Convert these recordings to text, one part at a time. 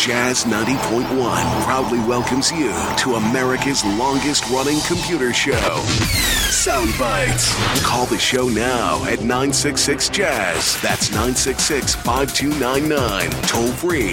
Jazz 90.1 proudly welcomes you to America's longest-running computer show, Sound Bites. Call the show now at 966-JAZZ. That's 966-5299. Toll free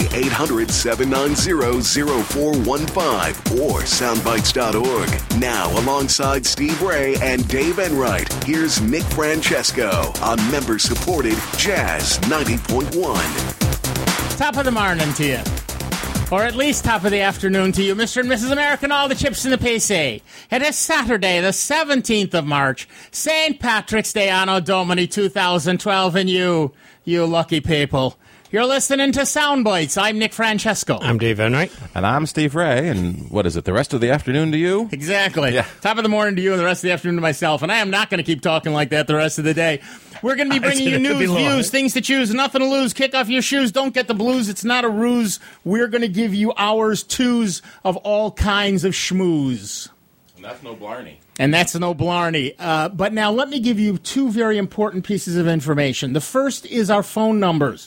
800-790-0415 or soundbites.org. Now, alongside Steve Ray and Dave Enright, here's Nick Francesco on member-supported Jazz 90.1. Top of the morning to you. Or at least top of the afternoon to you, Mr. and Mrs. America, and all the chips in the PC. It is Saturday, the 17th of March, St. Patrick's Day, Anno Domini 2012, and you lucky people. You're listening to Sound Bites. I'm Nick Francesco. I'm Dave Enright. And I'm Steve Ray. And what is it, the rest of the afternoon to you? Exactly. Yeah. Top of the morning to you and the rest of the afternoon to myself. And I am not going to keep talking like that the rest of the day. We're going to be bringing you news, views, things to choose, nothing to lose. Kick off your shoes. Don't get the blues. It's not a ruse. We're going to give you hours, twos of all kinds of schmooze. And that's no blarney. And that's no blarney. But now let me give you two very important pieces of information. The first is our phone numbers.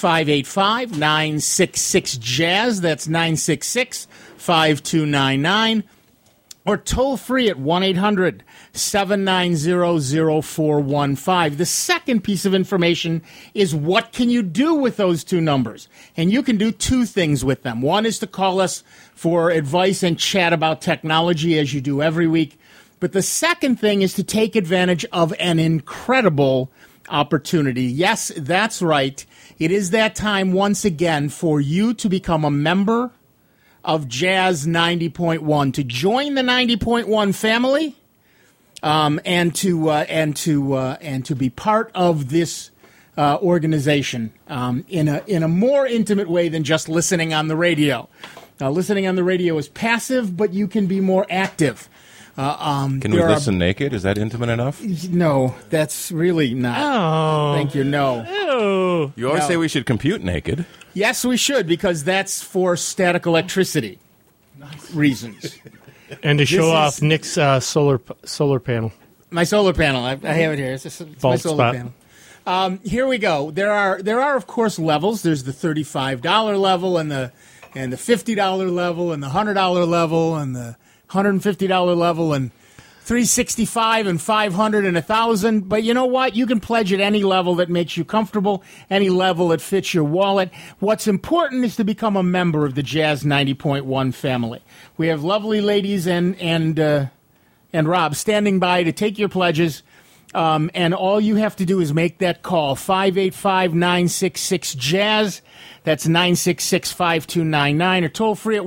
585-966-JAZZ. That's 966-5299. Or toll free at 1-800-790-0415. The second piece of information is what can you do with those two numbers? And you can do two things with them. One is to call us for advice and chat about technology, as you do every week. But the second thing is to take advantage of an incredible opportunity. Yes, that's right. It is that time once again for you to become a member of Jazz 90.1, to join the 90.1 family, and to be part of this organization in a more intimate way than just listening on the radio. Now, listening on the radio is passive, but you can be more active. Can we listen naked? Is that intimate enough? No, that's really not. Oh. Thank you, no. Oh. You always say we should compute naked. Yes, we should, because that's for static electricity reasons. And to show off Nick's solar panel. My solar panel. I have it here. It's my solar panel. Here we go. There are of course levels. There's the $35 level and the $50 level and the $100 level and the $150 level and $365 and $500 and $1,000. But you know what? You can pledge at any level that makes you comfortable, any level that fits your wallet. What's important is to become a member of the Jazz 90.1 family. We have lovely ladies and Rob standing by to take your pledges. And all you have to do is make that call, 585-966-JAZZ. That's 966-5299, or toll free at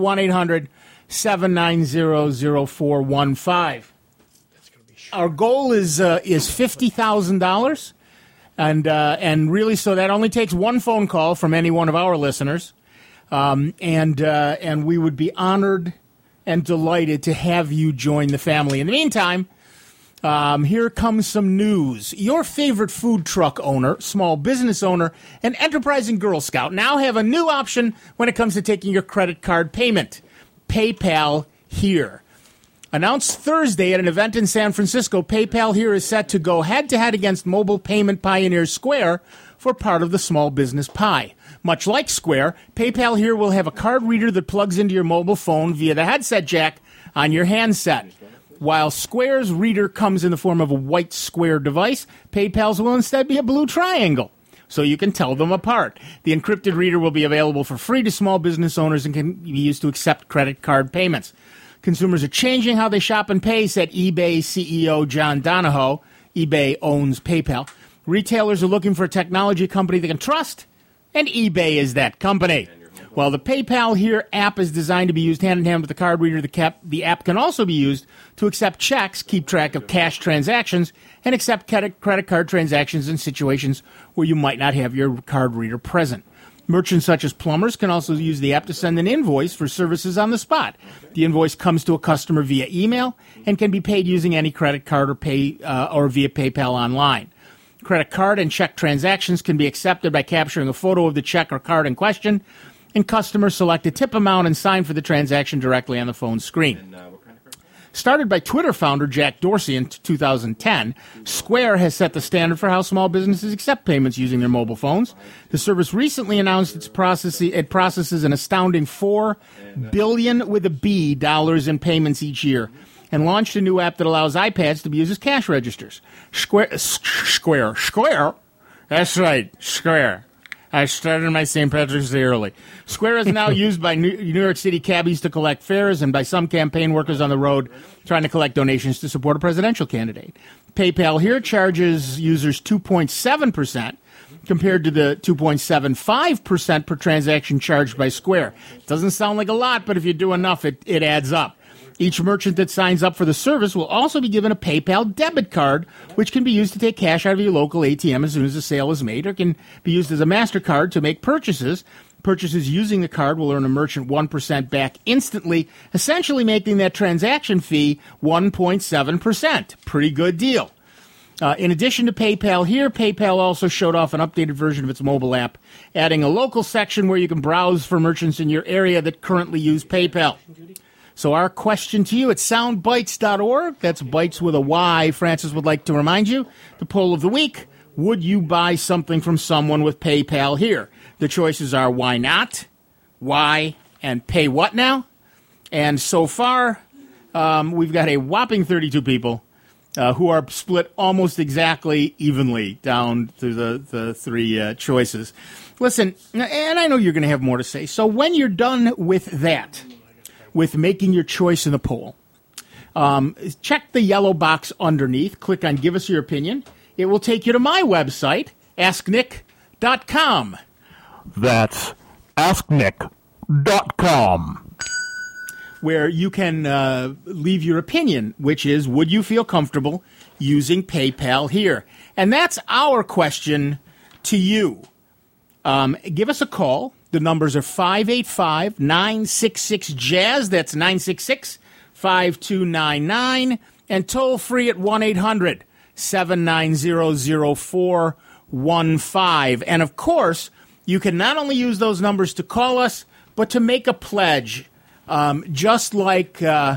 1-800-790-0415. Our goal is $50,000, and really, so that only takes one phone call from any one of our listeners, and we would be honored and delighted to have you join the family. In the meantime, here comes some news. Your favorite food truck owner, small business owner, and enterprising Girl Scout now have a new option when it comes to taking your credit card payment. PayPal Here. Announced Thursday at an event in San Francisco, PayPal Here is set to go head-to-head against mobile payment pioneer Square for part of the small business pie. Much like Square, PayPal Here will have a card reader that plugs into your mobile phone via the headset jack on your handset. While Square's reader comes in the form of a white square device, PayPal's will instead be a blue triangle, so you can tell them apart. The encrypted reader will be available for free to small business owners and can be used to accept credit card payments. Consumers are changing how they shop and pay, said eBay CEO John Donahoe. eBay owns PayPal. Retailers are looking for a technology company they can trust, and eBay is that company. While the PayPal Here app is designed to be used hand-in-hand with the card reader, the app can also be used to accept checks, keep track of cash transactions, and accept credit card transactions in situations where you might not have your card reader present. Merchants such as plumbers can also use the app to send an invoice for services on the spot. The invoice comes to a customer via email and can be paid using any credit card or via PayPal online. Credit card and check transactions can be accepted by capturing a photo of the check or card in question, and customers select a tip amount and sign for the transaction directly on the phone screen. Started by Twitter founder Jack Dorsey in 2010, Square has set the standard for how small businesses accept payments using their mobile phones. The service recently announced it processes an astounding $4 billion with a B dollars in payments each year, and launched a new app that allows iPads to be used as cash registers. Square. That's right, Square. I started my St. Patrick's Day early. Square is now used by New York City cabbies to collect fares and by some campaign workers on the road trying to collect donations to support a presidential candidate. PayPal here charges users 2.7% compared to the 2.75% per transaction charged by Square. Doesn't sound like a lot, but if you do enough, it adds up. Each merchant that signs up for the service will also be given a PayPal debit card, which can be used to take cash out of your local ATM as soon as the sale is made, or can be used as a MasterCard to make purchases. Purchases using the card will earn a merchant 1% back instantly, essentially making that transaction fee 1.7%. Pretty good deal. In addition to PayPal here, PayPal also showed off an updated version of its mobile app, adding a local section where you can browse for merchants in your area that currently use PayPal. So our question to you at soundbites.org, that's bites with a Y, Francis would like to remind you, the poll of the week, would you buy something from someone with PayPal here? The choices are why not, why, and pay what now? And so far, we've got a whopping 32 people who are split almost exactly evenly down through the three choices. Listen, and I know you're going to have more to say, so when you're done with that, with making your choice in the poll, check the yellow box underneath. Click on Give Us Your Opinion. It will take you to my website, AskNick.com. That's AskNick.com. Where you can leave your opinion, which is, would you feel comfortable using PayPal here? And that's our question to you. Give us a call. The numbers are 585-966-JAZZ. That's 966-5299. And toll free at 1-800-790-0415. And, of course, you can not only use those numbers to call us, but to make a pledge, just like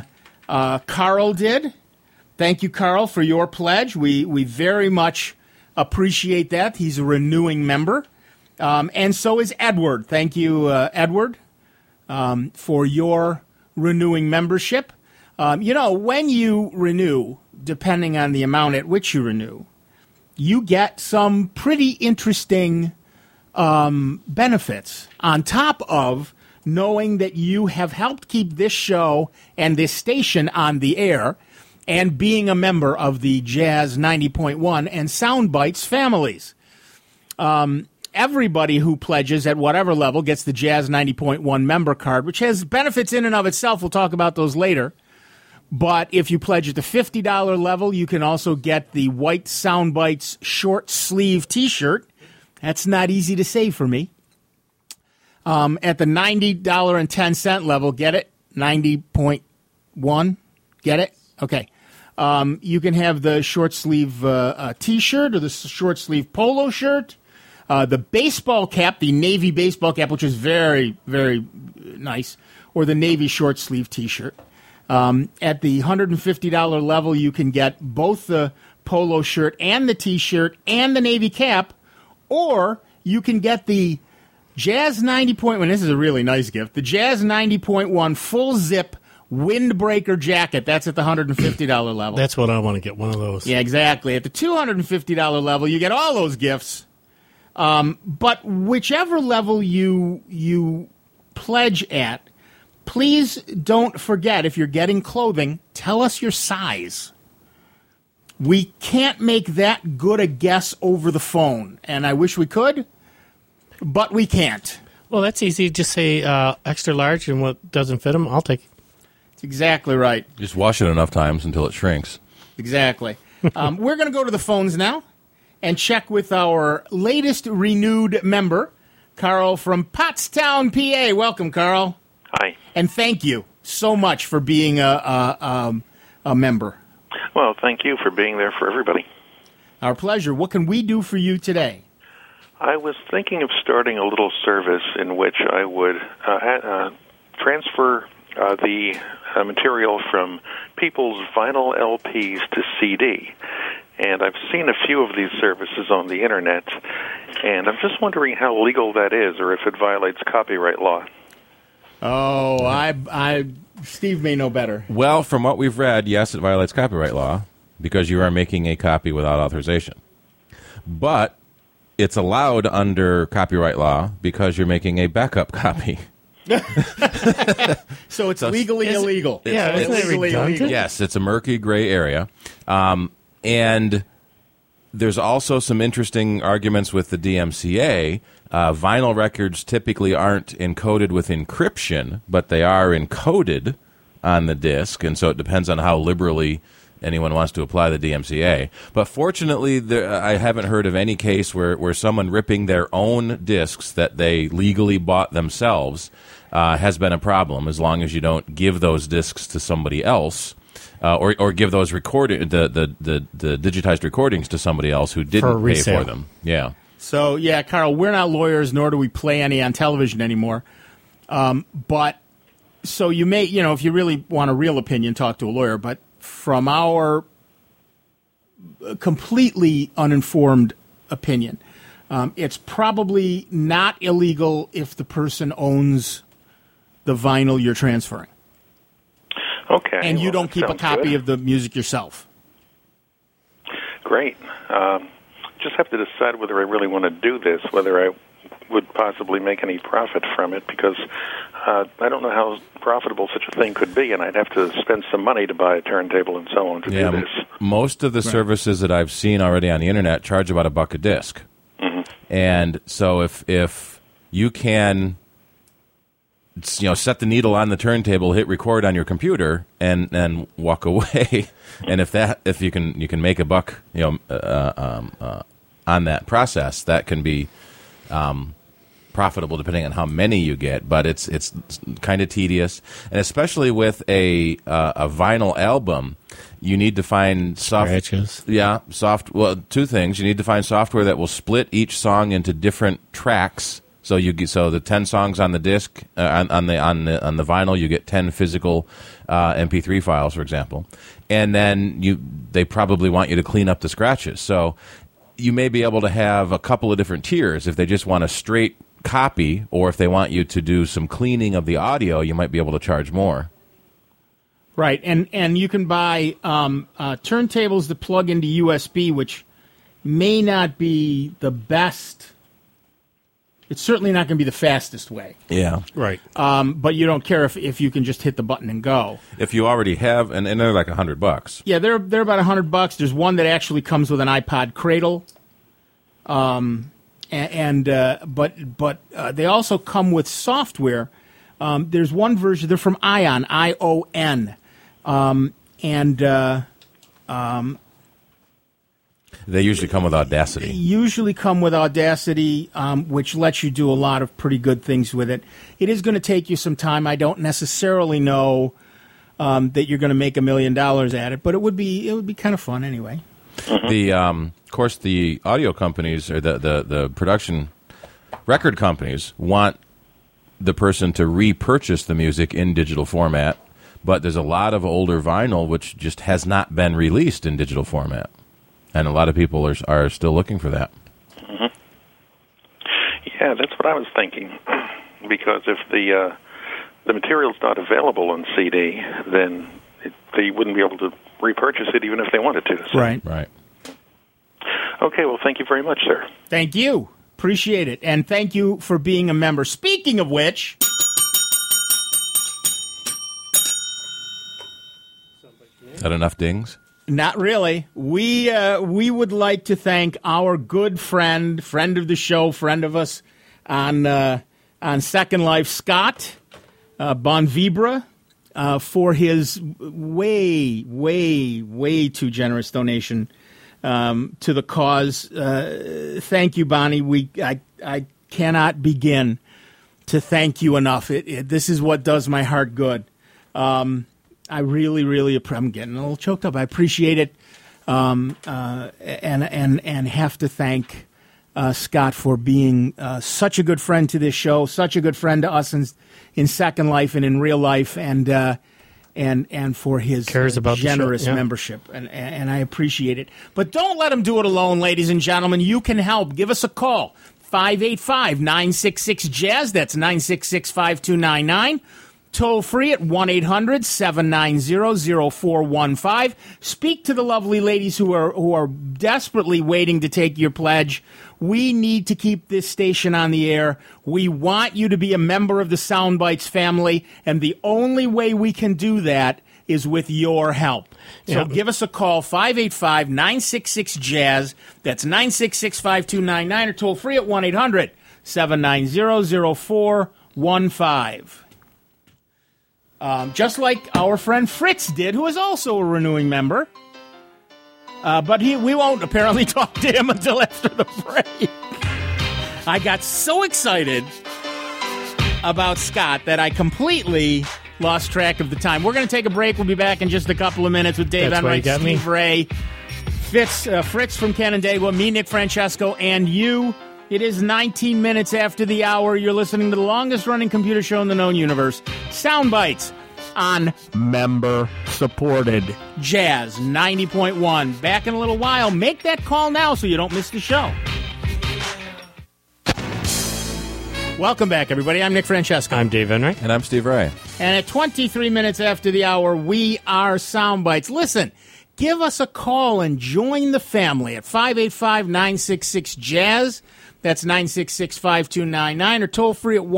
Carl did. Thank you, Carl, for your pledge. We very much appreciate that. He's a renewing member. And so is Edward. Thank you, Edward, for your renewing membership. When you renew, depending on the amount at which you renew, you get some pretty interesting benefits on top of knowing that you have helped keep this show and this station on the air and being a member of the Jazz 90.1 and Soundbites families. Everybody who pledges at whatever level gets the Jazz 90.1 member card, which has benefits in and of itself. We'll talk about those later. But if you pledge at the $50 level, you can also get the white Soundbites short sleeve T-shirt. That's not easy to say for me. At the $90.10 level, get it? 90.1? Get it? Okay. You can have the short sleeve T-shirt or the short sleeve polo shirt. The baseball cap, the Navy baseball cap, which is very, very nice, or the Navy short sleeve T-shirt. At the $150 level, you can get both the polo shirt and the T-shirt and the Navy cap, or you can get the Jazz 90.1. This is a really nice gift. The Jazz 90.1 full zip windbreaker jacket. That's at the $150 level. That's what I want to get, one of those. Yeah, exactly. At the $250 level, you get all those gifts. But whichever level you pledge at, please don't forget, if you're getting clothing, tell us your size. We can't make that good a guess over the phone, and I wish we could, but we can't. Well, that's easy. Just say extra large, and what doesn't fit them, I'll take it. That's exactly right. Just wash it enough times until it shrinks. Exactly. We're going to go to the phones now and check with our latest renewed member, Carl from Pottstown, PA. Welcome, Carl. Hi. And thank you so much for being a member. Well, thank you for being there for everybody. Our pleasure. What can we do for you today? I was thinking of starting a little service in which I would transfer the material from people's vinyl LPs to CD. And I've seen a few of these services on the Internet, and I'm just wondering how legal that is or if it violates copyright law. Oh, Steve may know better. Well, from what we've read, yes, it violates copyright law because you are making a copy without authorization. But it's allowed under copyright law because you're making a backup copy. So it's legally illegal. Yeah, isn't it redundant? Yes, it's a murky gray area. And there's also some interesting arguments with the DMCA. Vinyl records typically aren't encoded with encryption, but they are encoded on the disc, and so it depends on how liberally anyone wants to apply the DMCA. But fortunately, I haven't heard of any case where someone ripping their own discs that they legally bought themselves has been a problem, as long as you don't give those discs to somebody else. Or give those the digitized recordings to somebody else who didn't pay for them. Yeah. So, yeah, Carl, we're not lawyers, nor do we play any on television anymore. But so you may, if you really want a real opinion, talk to a lawyer. But from our completely uninformed opinion, it's probably not illegal if the person owns the vinyl you're transferring. Okay. And you don't keep a copy good. of the music yourself. Great. Just have to decide whether I really want to do this, whether I would possibly make any profit from it, because I don't know how profitable such a thing could be, and I'd have to spend some money to buy a turntable and so on to do this. Most of the services that I've seen already on the Internet charge about $1 a disc. Mm-hmm. And so if you can set the needle on the turntable, hit record on your computer, and walk away. And if you can make $1, on that process, that can be profitable depending on how many you get. But it's kind of tedious, and especially with a vinyl album, you need to find Scratches. Well, two things: you need to find software that will split each song into different tracks. So the 10 songs on the disc on the vinyl, you get 10 physical MP3 files, for example, and then they probably want you to clean up the scratches. So you may be able to have a couple of different tiers if they just want a straight copy, or if they want you to do some cleaning of the audio, you might be able to charge more. Right, and you can buy turntables that plug into USB, which may not be the best. It's certainly not going to be the fastest way. Yeah. Right. But you don't care if you can just hit the button and go. If you already have, and they're like $100. Yeah, they're about $100. There's one that actually comes with an iPod Cradle. But they also come with software. There's one version. They're from Ion, ION. They usually come with Audacity. Which lets you do a lot of pretty good things with it. It is going to take you some time. I don't necessarily know that you're going to make $1 million at it, but it would be kind of fun anyway. Of course, the audio companies or the production record companies want the person to repurchase the music in digital format, but there's a lot of older vinyl which just has not been released in digital format. And a lot of people are still looking for that. Mm-hmm. Yeah, that's what I was thinking. Because if the material's not available on CD, then they wouldn't be able to repurchase it even if they wanted to. So. Right. Okay, well, thank you very much, sir. Thank you. Appreciate it. And thank you for being a member. Speaking of which... Is that enough dings? Not really. We would like to thank our good friend of the show, friend of us on Second Life, Scott Bonvibra, for his way too generous donation to the cause. Thank you, Bonnie. I cannot begin to thank you enough. This is what does my heart good. I really, I'm getting a little choked up. I appreciate it, and have to thank Scott for being such a good friend to this show, such a good friend to us in Second Life and in real life, and and for his Cares about the show, generous yeah. membership, and I appreciate it. But don't let him do it alone, ladies and gentlemen. You can help. Give us a call, 585-966-JAZZ. That's 966-5299. Toll free at 1-800-790-0415. Speak to the lovely ladies who are desperately waiting to take your pledge. We need to keep this station on the air. We want you to be a member of the Soundbites family, and the only way we can do that is with your help. So Yeah. give us a call, 585-966-JAZZ. That's 966-5299, or toll free at 1-800-790-0415. Just like our friend Fritz did, who is also a renewing member. But we won't apparently talk to him until after the break. I got so excited about Scott that I completely lost track of the time. We're going to take a break. We'll be back in just a couple of minutes with Dave That's why you Enright, got me. Steve Ray, Fritz from Canandaigua, me, Nick Francesco, and you. It is 19 minutes after the hour. You're listening to the longest-running computer show in the known universe, Soundbites, on Member-supported. Jazz 90.1. Back in a little while. Make that call now so you don't miss the show. Welcome back, everybody. I'm Nick Francesco. I'm Dave Enright. And I'm Steve Ray. And at 23 minutes after the hour, we are Soundbites. Listen, give us a call and join the family at 585-966-JAZZ. That's 966-5299, or toll free at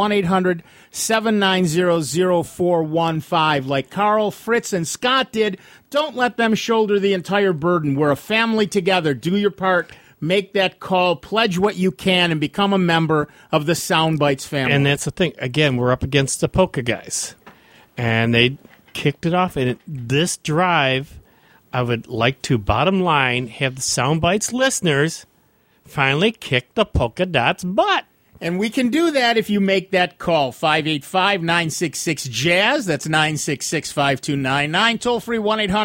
1-800-790-0415. Like Carl, Fritz, and Scott did, don't let them shoulder the entire burden. We're a family together. Do your part. Make that call. Pledge what you can and become a member of the Soundbites family. And that's the thing. Again, we're up against the Polka guys. And they kicked it off. And this drive, I would like to, bottom line, have the Soundbites listeners finally kick the Polka Dots butt. And we can do that if you make that call, 585-966-JAZZ. That's 966-5299. Toll free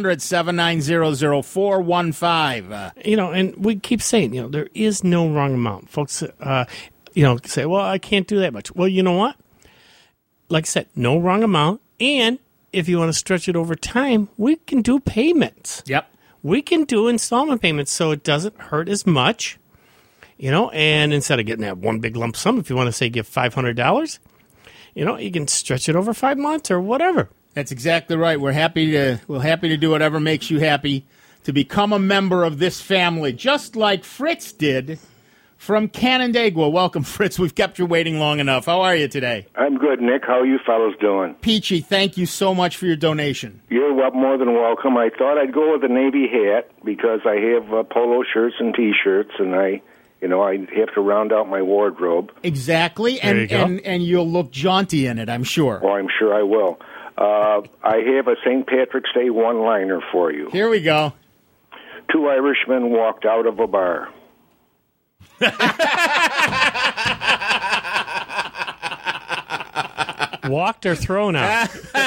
1-800-790-0415. And we keep saying, there is no wrong amount. Folks, say, well, I can't do that much. Well, you know what? Like I said, no wrong amount. And if you want to stretch it over time, we can do payments. Yep. We can do installment payments so it doesn't hurt as much. And instead of getting that one big lump sum, if you want to say give $500, you can stretch it over 5 months or whatever. That's exactly right. We're happy to do whatever makes you happy to become a member of this family, just like Fritz did from Canandaigua. Welcome, Fritz. We've kept you waiting long enough. How are you today? I'm good, Nick. How are you fellows doing? Peachy, thank you so much for your donation. You're more than welcome. I thought I'd go with a Navy hat because I have polo shirts and T-shirts, and I have to round out my wardrobe. Exactly, There you go. and you'll look jaunty in it, I'm sure. Oh, I'm sure I will. I have a St. Patrick's Day one-liner for you. Here we go. 2 Irishmen walked out of a bar. Walked or thrown out.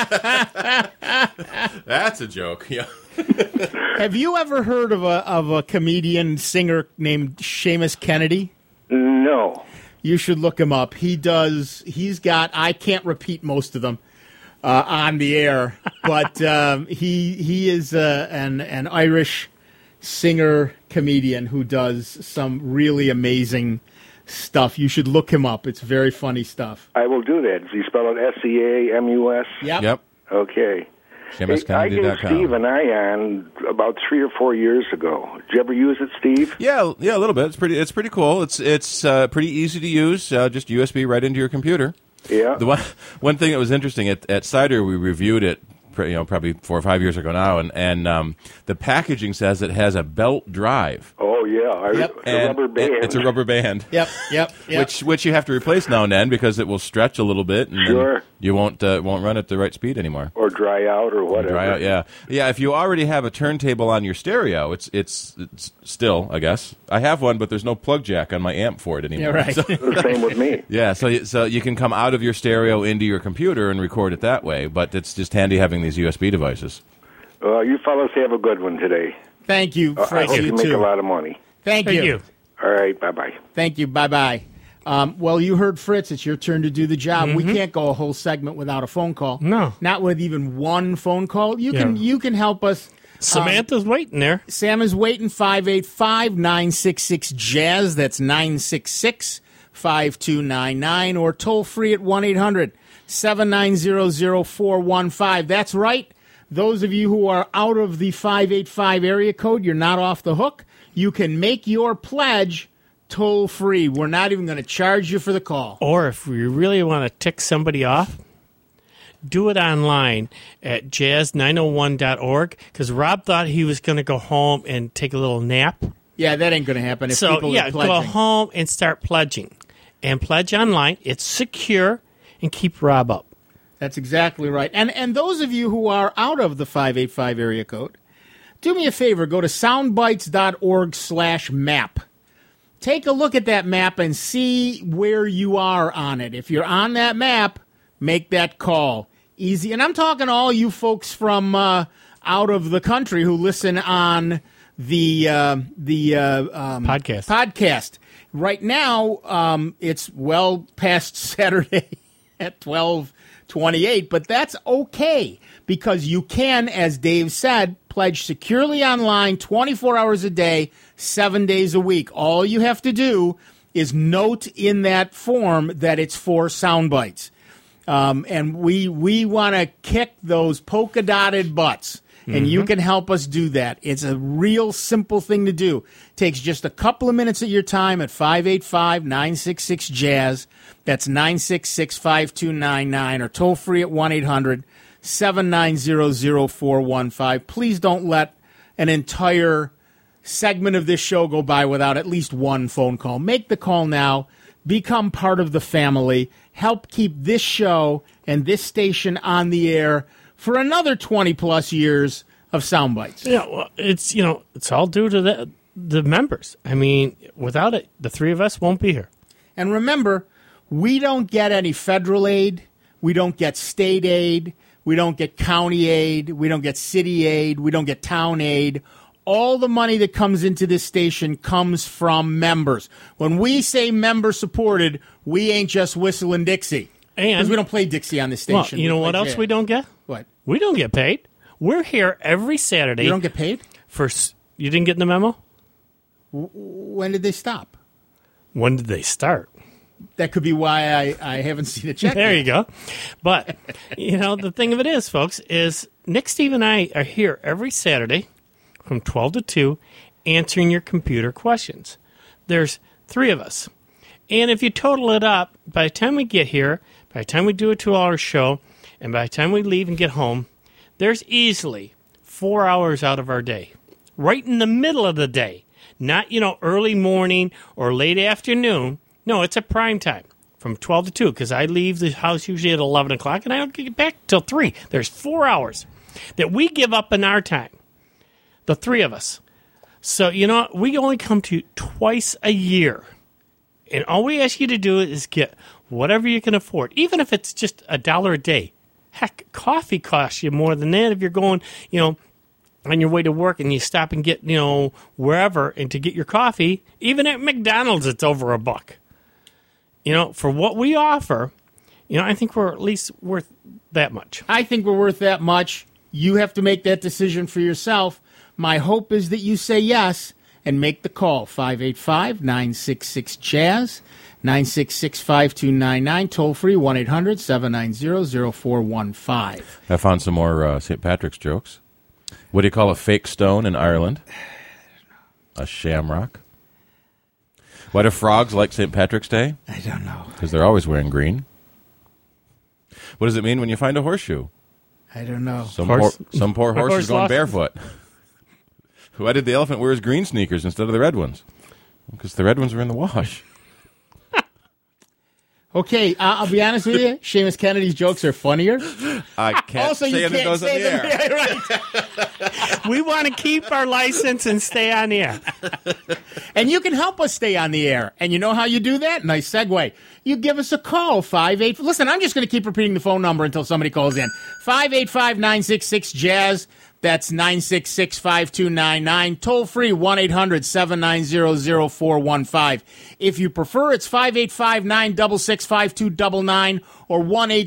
That's a joke. Yeah. Have you ever heard of a comedian singer named Seamus Kennedy? No. You should look him up. He's got, I can't repeat most of them on the air, but he is an Irish singer comedian who does some really amazing stuff. You should look him up. It's very funny stuff. I will do that. Does he spell it S-E-A-M-U-S? Yep. Okay. Hey, I gave Steve an ion about 3 or 4 years ago. Did you ever use it, Steve? Yeah, a little bit. It's pretty cool. It's pretty easy to use. Just USB right into your computer. Yeah. The one thing that was interesting at Cider, we reviewed it, probably 4 or 5 years ago now, and the packaging says it has a belt drive. Oh yeah, Yep. it's a rubber band. It's a rubber band. Yep. Which you have to replace now and then because it will stretch a little bit, and Sure. then you won't run at the right speed anymore. Or dry out or whatever. Dry out, yeah. If you already have a turntable on your stereo, it's still, I guess. I have one, but there's no plug jack on my amp for it anymore. Yeah, right. So, The same with me. yeah, so you can come out of your stereo into your computer and record it that way, but it's just handy having these USB devices. You fellas have a good one today. Thank you, I Fritz. hope You you make too. a lot of money. Thank Thank you. you. All right, bye-bye. Thank you. Bye-bye. Well, you heard Fritz. It's your turn to do the job. We can't go a whole segment without a phone call. No. Not with even one phone call. You can help us. Samantha's waiting there. Sam is waiting. 585-966-JAZZ. That's 966-5299. Or toll free at 1-800-790-0415. That's right. Those of you who are out of the 585 area code, you're not off the hook. You can make your pledge toll free. We're not even going to charge you for the call. Or if you really want to tick somebody off, do it online at jazz901.org, because Rob thought he was going to go home and take a little nap. Yeah, that ain't going to happen if people are pledging. Go home and start pledging. And pledge online. It's secure, and keep Rob up. That's exactly right. And those of you who are out of the 585 area code, do me a favor. Go to soundbites.org/map. Take a look at that map and see where you are on it. If you're on that map, make that call. Easy. And I'm talking to all you folks from out of the country who listen on the podcast. Right now, it's well past Saturday at 12:28, but that's okay because you can, as Dave said, pledge securely online 24 hours a day, 7 days a week. All you have to do is note in that form that it's for Soundbites. And we want to kick those polka-dotted butts, and you can help us do that. It's a real simple thing to do. It takes just a couple of minutes of your time at 585-966-JAZZ. That's 966-5299, or toll free at 1-800-790-0415. Please don't let an entire segment of this show go by without at least one phone call. Make the call now. Become part of the family. Help keep this show and this station on the air for another 20-plus years of Soundbites. Yeah, well, it's all due to the members. I mean, without it, the three of us won't be here. And remember, we don't get any federal aid. We don't get state aid. We don't get county aid. We don't get city aid. We don't get town aid. All the money that comes into this station comes from members. When we say member-supported, we ain't just whistling Dixie. Because we don't play Dixie on this station. Well, you know what else we don't get? What? We don't get paid. We're here every Saturday. You don't get paid? You didn't get the memo? When did they stop? When did they start? That could be why I haven't seen a check. There you go. But, the thing of it is, folks, is Nick, Steve, and I are here every Saturday from 12 to 2 answering your computer questions. There's three of us. And if you total it up, by the time we get here, by the time we do a 2-hour show, and by the time we leave and get home, there's easily 4 hours out of our day. Right in the middle of the day. Not, early morning or late afternoon. No, it's a prime time from 12 to 2 because I leave the house usually at 11 o'clock and I don't get back till 3. There's 4 hours that we give up in our time, the three of us. So, we only come to you twice a year. And all we ask you to do is get whatever you can afford, even if it's just $1 a day. Heck, coffee costs you more than that if you're going, on your way to work and you stop and get, wherever and to get your coffee. Even at McDonald's, it's over $1. For what we offer, I think we're at least worth that much. I think we're worth that much. You have to make that decision for yourself. My hope is that you say yes and make the call. 585-966-JAZZ, 966-5299, toll free, 1-800-790-0415. I found some more St. Patrick's jokes. What do you call a fake stone in Ireland? A shamrock. Why do frogs like St. Patrick's Day? I don't know. Because they're always wearing green. What does it mean when you find a horseshoe? I don't know. Some poor horse is going barefoot. Why did the elephant wear his green sneakers instead of the red ones? Because the red ones were in the wash. Okay, I'll be honest with you. Seamus Kennedy's jokes are funnier. I can't also, say you it can't goes on say the them. air. Right. We want to keep our license and stay on the air. And you can help us stay on the air. And you know how you do that? Nice segue. You give us a call, 58. Listen, I'm just going to keep repeating the phone number until somebody calls in. 585-966-JAZZ. That's 966-5299. Toll free, 1-800-790-0415. If you prefer, it's 585-966-5299 or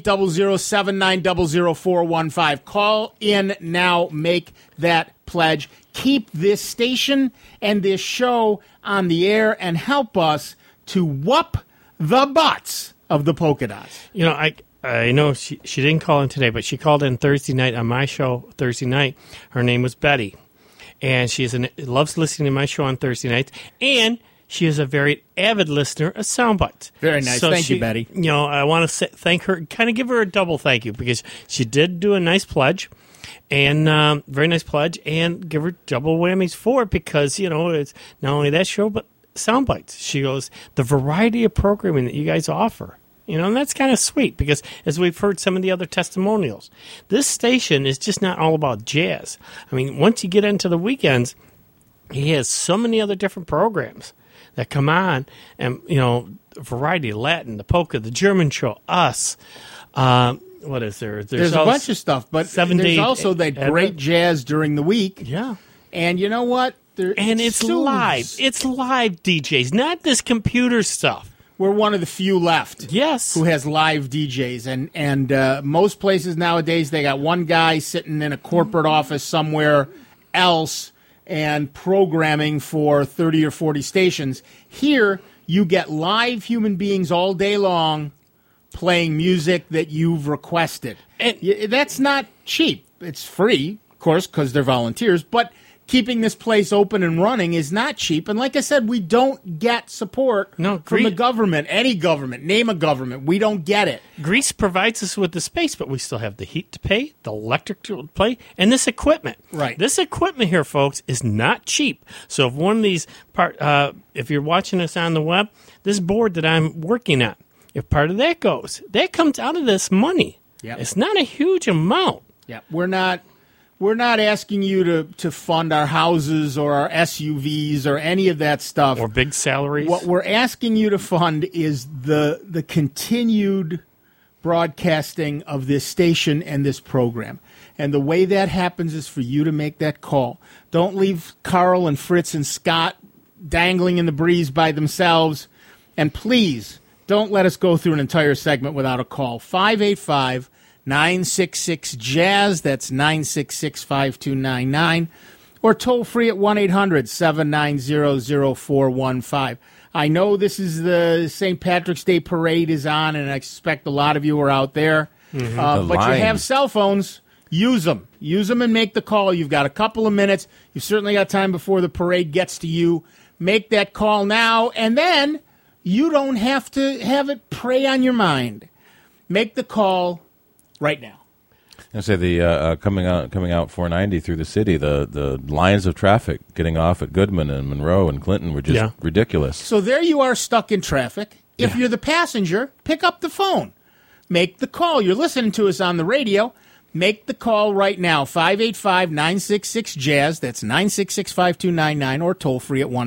1-800-790-0415. Call in now. Make that pledge. Keep this station and this show on the air and help us to whoop the butts of the polka dots. You know, I know she didn't call in today, but she called in Thursday night on my show Thursday night. Her name was Betty, and she loves listening to my show on Thursday nights, and she is a very avid listener of Soundbites. Very nice. So Thank you, Betty. You know, I want to thank her, kind of give her a double thank you, because she did do a nice pledge, and very nice pledge, and give her double whammies for it, because, you know, it's not only that show, but Soundbites. She goes, the variety of programming that you guys offer. You know, and that's kind of sweet, because as we've heard some of the other testimonials, this station is just not all about jazz. I mean, once you get into the weekends, he has so many other different programs that come on, and, you know, variety, Latin, the polka, the German show, us. What is there? There's a bunch of stuff, but there's also that great jazz during the week. Yeah. And you know what? It's live. It's live DJs, not this computer stuff. We're one of the few left, yes, who has live DJs, and most places nowadays they got one guy sitting in a corporate office somewhere else and programming for 30 or 40 stations. Here, you get live human beings all day long playing music that you've requested. And that's not cheap. It's free, of course, because they're volunteers, but keeping this place open and running is not cheap. And like I said, we don't get support from the government, any government. Name a government. We don't get it. Greece provides us with the space, but we still have the heat to pay, the electric to pay, and this equipment. Right. This equipment here, folks, is not cheap. So if one of these if you're watching us on the web, this board that I'm working on, if part of that goes, that comes out of this money. Yep. It's not a huge amount. Yeah, we're not asking you to fund our houses or our SUVs or any of that stuff. Or big salaries. What we're asking you to fund is the continued broadcasting of this station and this program. And the way that happens is for you to make that call. Don't leave Carl and Fritz and Scott dangling in the breeze by themselves. And please, don't let us go through an entire segment without a call. 585-966-JAZZ. That's 966-5299. Or toll free at 1-800-790-0415. I know this is the St. Patrick's Day Parade is on, and I expect a lot of you are out there. Mm-hmm. But you have cell phones. Use them. Use them and make the call. You've got a couple of minutes. You've certainly got time before the parade gets to you. Make that call now, and then you don't have to have it prey on your mind. Make the call right now. I say the coming out 490 through the city, the lines of traffic getting off at Goodman and Monroe and Clinton were just ridiculous. So there you are stuck in traffic. If you're the passenger, pick up the phone. Make the call. You're listening to us on the radio. Make the call right now, 585-966-JAZZ. That's 966-5299, or toll free at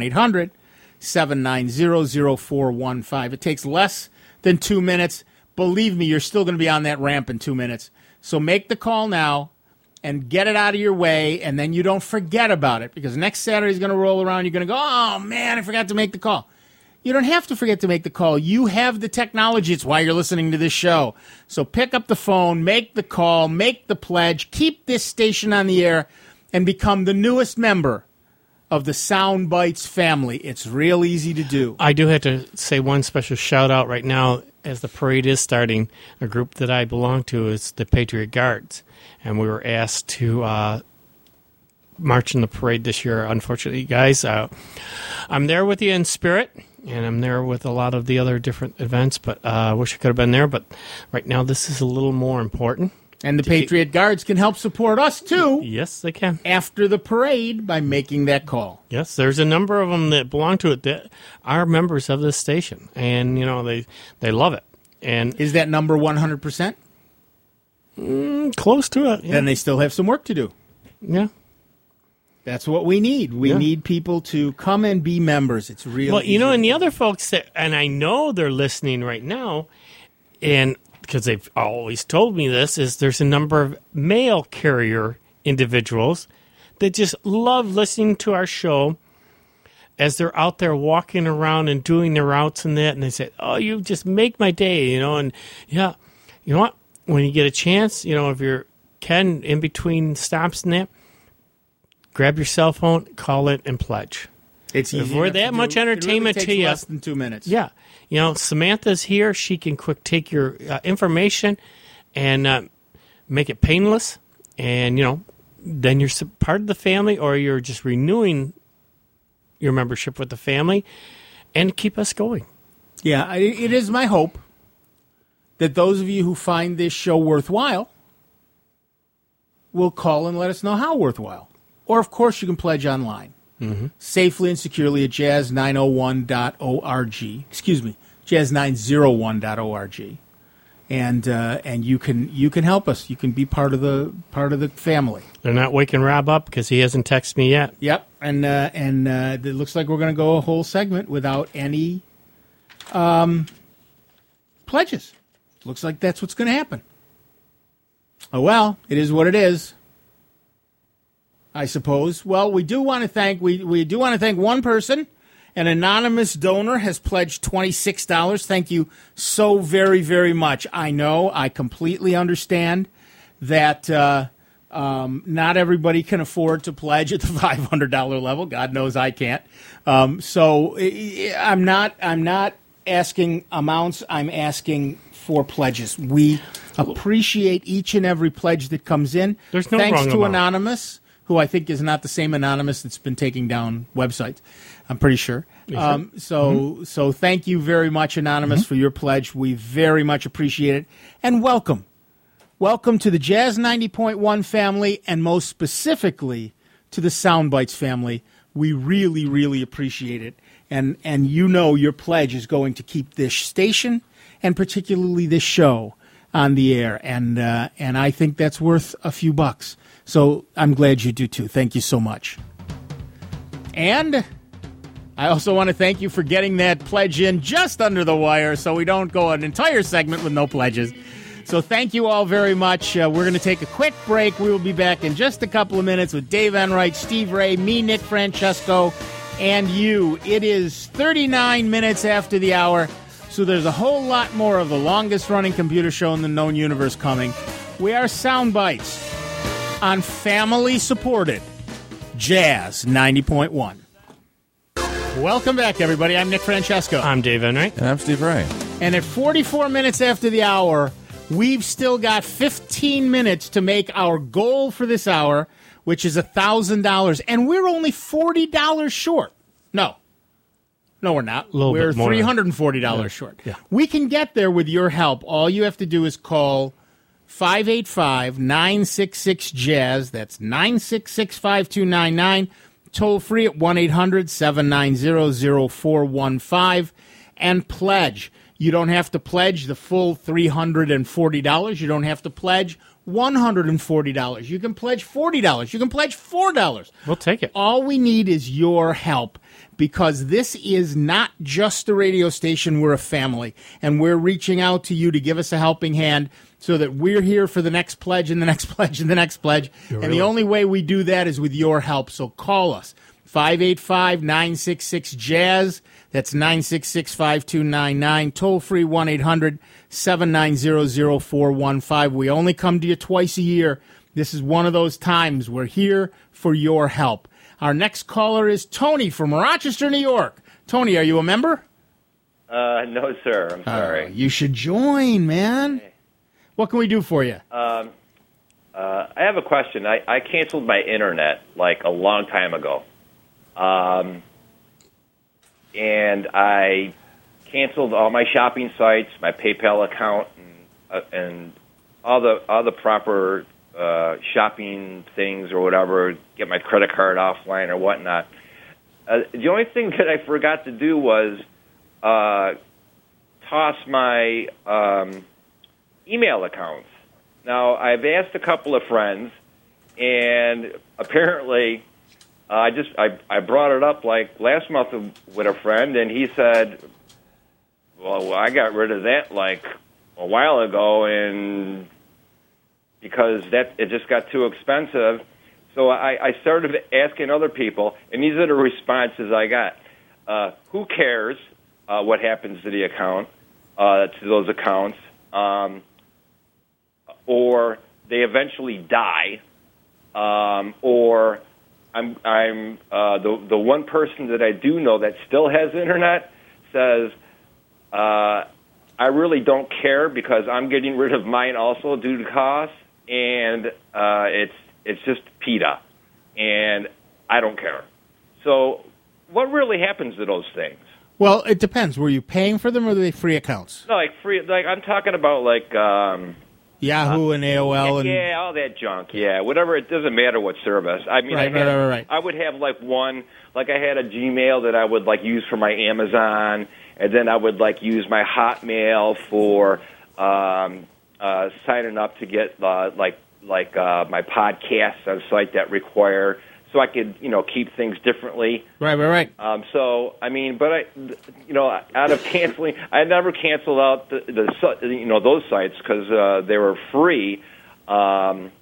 1-800-790-0415. It takes less than 2 minutes. Believe me, you're still going to be on that ramp in 2 minutes. So make the call now and get it out of your way, and then you don't forget about it, because next Saturday is going to roll around. You're going to go, oh, man, I forgot to make the call. You don't have to forget to make the call. You have the technology. It's why you're listening to this show. So pick up the phone, make the call, make the pledge, keep this station on the air, and become the newest member of the Soundbites family. It's real easy to do. I do have to say one special shout-out right now. As the parade is starting, a group that I belong to is the Patriot Guards, and we were asked to march in the parade this year. Unfortunately, guys, I'm there with you in spirit, and I'm there with a lot of the other different events, but I wish I could have been there. But right now, this is a little more important. And the Patriot Guards can help support us, too. Yes, they can. After the parade by making that call. Yes, there's a number of them that belong to it that are members of this station. And, you know, they love it. And is that number 100%? Close to it, yeah. Then they still have some work to do. Yeah. That's what we need. We need people to come and be members. It's really well, you know, and the other folks that, and I know they're listening right now, and because they've always told me this, is there's a number of mail carrier individuals that just love listening to our show as they're out there walking around and doing their routes and that, and they say, "Oh, you just make my day," and yeah, you know what? When you get a chance, if you're in between stops and that, grab your cell phone, call it, and pledge. It's easy. If we're that much entertainment it really takes to you, less than 2 minutes. Yeah, Samantha's here. She can quick take your information and make it painless, and then you're part of the family, or you're just renewing your membership with the family, and keep us going. Yeah, it is my hope that those of you who find this show worthwhile will call and let us know how worthwhile. Or, of course, you can pledge online safely and securely at jazz901.org. Excuse me, jazz901.org. And you can help us. You can be part of the family. They're not waking Rob up because he hasn't texted me yet. Yep, and it looks like we're going to go a whole segment without any pledges. Looks like that's what's going to happen. Oh well, it is what it is, I suppose. Well, we do want to thank one person. An anonymous donor has pledged $26. Thank you so very, very much. I know, I completely understand that not everybody can afford to pledge at the $500 level. God knows I can't. So I'm not asking amounts. I'm asking for pledges. We appreciate each and every pledge that comes in. There's no Thanks wrong to amount. Anonymous, who I think is not the same Anonymous that's been taking down websites. I'm pretty sure. So thank you very much, Anonymous, for your pledge. We very much appreciate it. And welcome. Welcome to the Jazz 90.1 family, and most specifically to the Soundbites family. We really, really appreciate it. And your pledge is going to keep this station and particularly this show on the air. And I think that's worth a few bucks. So I'm glad you do too. Thank you so much. And I also want to thank you for getting that pledge in just under the wire so we don't go an entire segment with no pledges. So thank you all very much. We're going to take a quick break. We will be back in just a couple of minutes with Dave Enright, Steve Ray, me, Nick Francesco, and you. It is 39 minutes after the hour, so there's a whole lot more of the longest-running computer show in the known universe coming. We are Soundbites on family-supported Jazz 90.1. Welcome back, everybody. I'm Nick Francesco. I'm Dave Enright. And I'm Steve Ray. And at 44 minutes after the hour, we've still got 15 minutes to make our goal for this hour, which is $1,000. And we're only $40 short. No, we're not. We're $340 short. Yeah. We can get there with your help. All you have to do is call 585-966-JAZZ. That's 966-5299. Toll free at 1-800-790-0415. And pledge. You don't have to pledge the full $340. You don't have to pledge $140. You can pledge $40. You can pledge $4. We'll take it. All we need is your help, because this is not just a radio station. We're a family, and we're reaching out to you to give us a helping hand so that we're here for the next pledge and the next pledge and the next pledge. And the only way we do that is with your help. So call us, 585-966-JAZZ. That's 966-5299. Toll free, 1-800-790-0415. We only come to you twice a year. This is one of those times. We're here for your help. Our next caller is Tony from Rochester, New York. Tony, are you a member? No, sir. I'm sorry. You should join, man. What can we do for you? I have a question. I canceled my internet like a long time ago. And I canceled all my shopping sites, my PayPal account, and all the proper shopping things or whatever, get my credit card offline or whatnot. The only thing that I forgot to do was toss my email accounts. Now, I've asked a couple of friends, and apparently I brought it up like last month with a friend, and he said, well, I got rid of that like a while ago, and because it just got too expensive. So I started asking other people, and these are the responses I got. Who cares what happens to the account, to those accounts, or they eventually die, or I'm the one person that I do know that still has internet says, I really don't care because I'm getting rid of mine also due to cost, and it's just PETA, and I don't care. So what really happens to those things? Well, it depends. Were you paying for them or were they free accounts? No, like free. Like I'm talking about like Yahoo and AOL and all that junk. Yeah, whatever. It doesn't matter what service. I mean, right. I would have like one. Like I had a Gmail that I would like use for my Amazon, and then I would like use my Hotmail for signing up to get my podcasts on a site that require. So I could, keep things differently. Right. So I mean, but out of canceling, I never canceled out those sites because they were free. But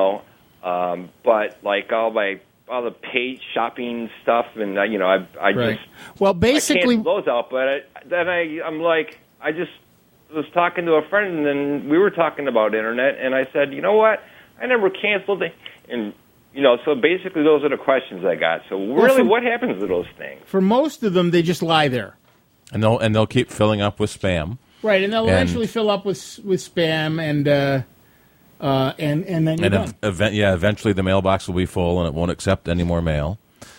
like all the paid shopping stuff, and I right. Well, basically, I canceled those out. But I'm like, I just was talking to a friend, and then we were talking about internet, and I said, you know what, I never canceled it, and. So basically those are the questions I got. So really, what happens to those things? For most of them, they just lie there. And they'll keep filling up with spam. Right, and they'll eventually fill up with spam, and then you're done. Eventually the mailbox will be full, and it won't accept any more mail.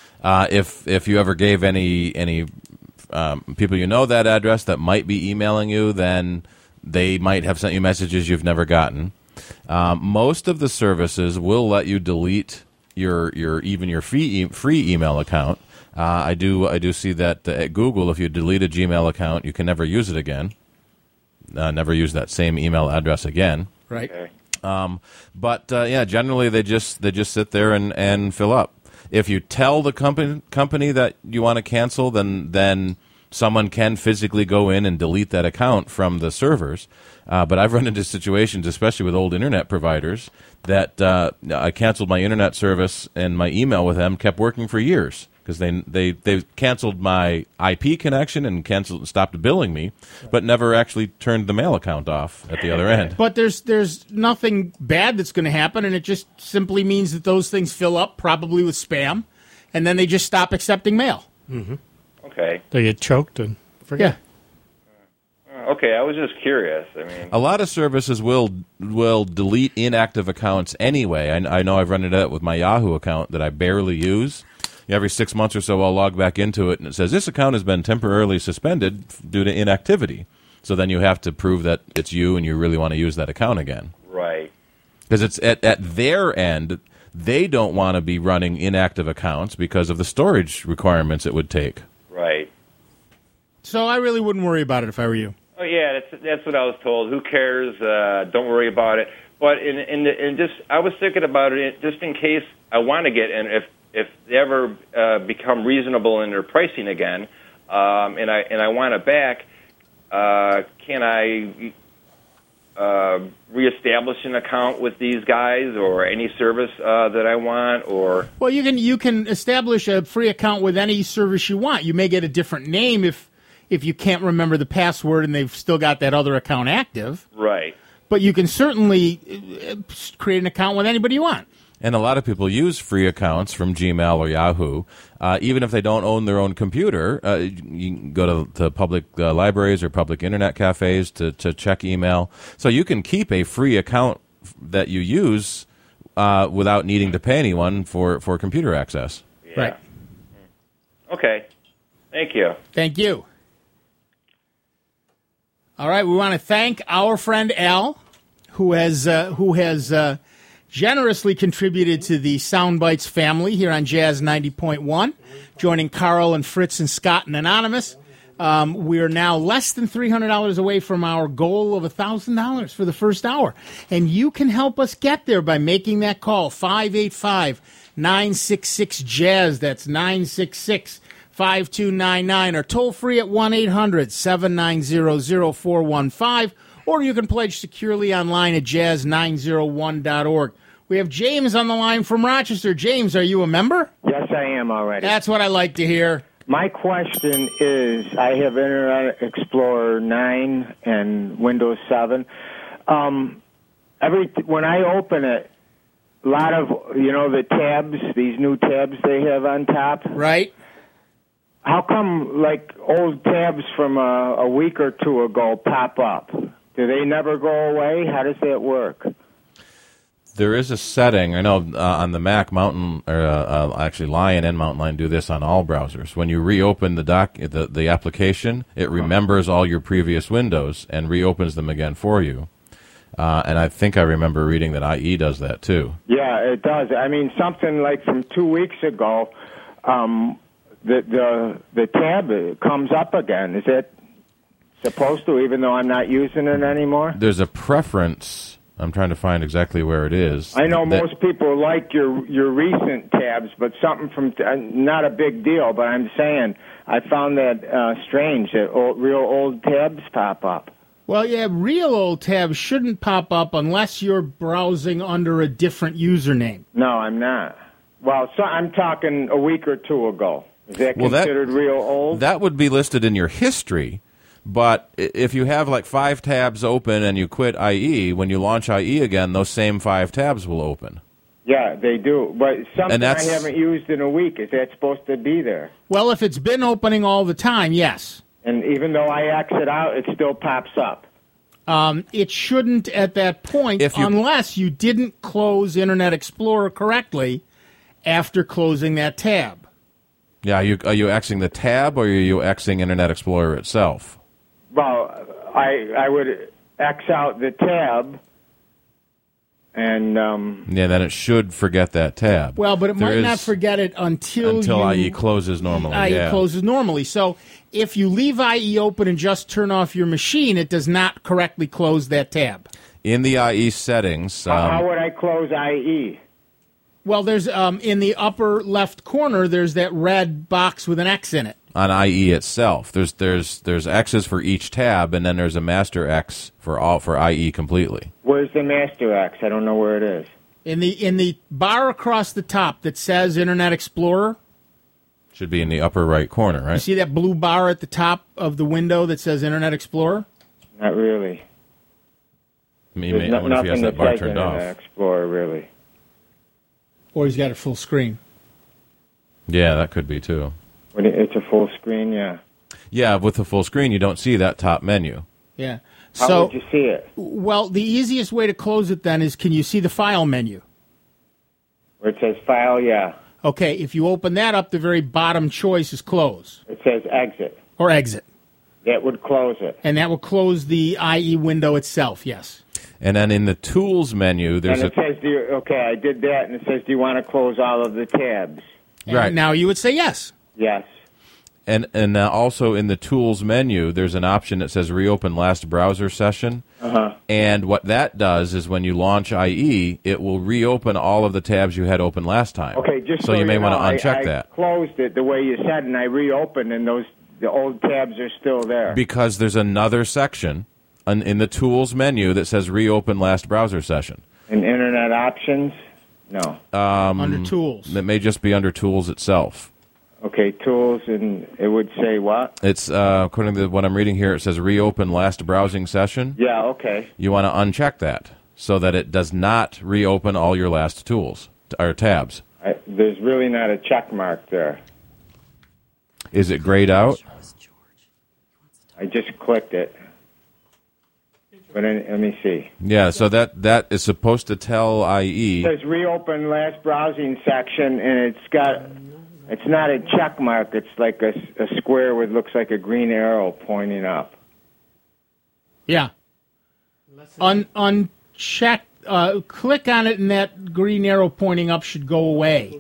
If you ever gave any people that address that might be emailing you, then they might have sent you messages you've never gotten. Most of the services will let you delete your free email account. I do see that at Google, if you delete a Gmail account, you can never use it again. Never use that same email address again. Right. Okay. But generally they just sit there and fill up. If you tell the company that you want to cancel, then someone can physically go in and delete that account from the servers. But I've run into situations, especially with old internet providers, that I canceled my internet service and my email with them kept working for years because they canceled my IP connection and stopped billing me, but never actually turned the mail account off at the other end. But there's nothing bad that's going to happen, and it just simply means that those things fill up, probably with spam, and then they just stop accepting mail. Mm-hmm. Okay. They get choked and forget. Yeah. Okay, I was just curious. I mean, a lot of services will delete inactive accounts anyway. I know I've run into that with my Yahoo account that I barely use. Every 6 months or so, I'll log back into it, and it says this account has been temporarily suspended due to inactivity. So then you have to prove that it's you and you really want to use that account again. Right. Because it's at their end, they don't want to be running inactive accounts because of the storage requirements it would take. Right. So I really wouldn't worry about it if I were you. Oh yeah, that's what I was told. Who cares? Don't worry about it. But I was thinking about it just in case I want to get in. If they ever become reasonable in their pricing again, and I want it back, can I reestablish an account with these guys or any service that I want? Or well, you can establish a free account with any service you want. You may get a different name if you can't remember the password and they've still got that other account active. Right. But you can certainly create an account with anybody you want. And a lot of people use free accounts from Gmail or Yahoo. Even if they don't own their own computer, you can go to public libraries or public internet cafes to check email. So you can keep a free account that you use without needing to pay anyone for computer access. Yeah. Right. Okay. Thank you. Thank you. All right, we want to thank our friend Al, who has generously contributed to the Soundbites family here on Jazz 90.1, joining Carl and Fritz and Scott and Anonymous. We are now less than $300 away from our goal of $1,000 for the first hour. And you can help us get there by making that call, 585-966-JAZZ. That's 966-5299, or toll free at 1-800-790-0415, or you can pledge securely online at jazz901.org. We have James on the line from Rochester. James, are you a member? Yes, I am already. That's what I like to hear. My question is, I have Internet Explorer 9 and Windows 7. When I open it, a lot of, the tabs, these new tabs they have on top. Right. How come, like, old tabs from a week or two ago pop up? Do they never go away? How does that work? There is a setting, I know on the Mac, actually Lion and Mountain Lion do this on all browsers. When you reopen the application, it remembers all your previous windows and reopens them again for you. And I think I remember reading that IE does that too. Yeah, it does. I mean, something like from 2 weeks ago, the tab comes up again. Is that supposed to, even though I'm not using it anymore? There's a preference. I'm trying to find exactly where it is. I know most people like your recent tabs, but something from not a big deal. But I'm saying I found that strange that real old tabs pop up. Well, yeah, real old tabs shouldn't pop up unless you're browsing under a different username. No, I'm not. Well, I'm talking a week or two ago. Is that considered real old? That would be listed in your history. But if you have like 5 tabs open and you quit IE, when you launch IE again, those same 5 tabs will open. Yeah, they do. But something I haven't used in a week, is that supposed to be there? Well, if it's been opening all the time, yes. And even though I exit out, it still pops up. It shouldn't at that point unless you didn't close Internet Explorer correctly after closing that tab. Yeah, are you Xing the tab or are you Xing Internet Explorer itself? Well, I would X out the tab, and then it should forget that tab. Well, but it might not forget it until IE closes normally. IE closes normally. So if you leave IE open and just turn off your machine, it does not correctly close that tab. In the IE settings, how would I close IE? Well, there's in the upper left corner, there's that red box with an X in it. On IE itself, there's X's for each tab, and then there's a master X for IE completely. Where's the master X? I don't know where it is. In the bar across the top that says Internet Explorer. Should be in the upper right corner, right? You see that blue bar at the top of the window that says Internet Explorer? Not really. I wonder if he has that bar turned off. Internet Explorer, really. Or he's got it full screen. Yeah, that could be too. It's a full screen, yeah. Yeah, with the full screen, you don't see that top menu. Yeah. How would you see it? Well, the easiest way to close it then is, can you see the file menu? Where it says file, yeah. Okay, if you open that up, the very bottom choice is close. It says exit. Or exit. That would close it. And that will close the IE window itself, yes. And then in the Tools menu, there's says, I did that, and it says, do you want to close all of the tabs? Right. And now you would say yes. Yes. And also in the Tools menu, there's an option that says Reopen Last Browser Session. Uh-huh. And what that does is when you launch IE, it will reopen all of the tabs you had open last time. Okay, just so you may want to uncheck that. I closed it the way you said, and I reopened, and the old tabs are still there. Because there's another section in the Tools menu that says Reopen Last Browser Session. And Internet Options? No. Under Tools. It may just be under Tools itself. Okay, Tools, and it would say what? It's, according to what I'm reading here, it says Reopen Last Browsing Session. Yeah, okay. You want to uncheck that so that it does not reopen all your last tools or tabs. There's really not a check mark there. Is it grayed out? I just clicked it. But let me see. Yeah, so that is supposed to tell IE. It says Reopen Last Browsing Section, and it's not a check mark. It's like a square with looks like a green arrow pointing up. Yeah. Uncheck. Click on it, and that green arrow pointing up should go away.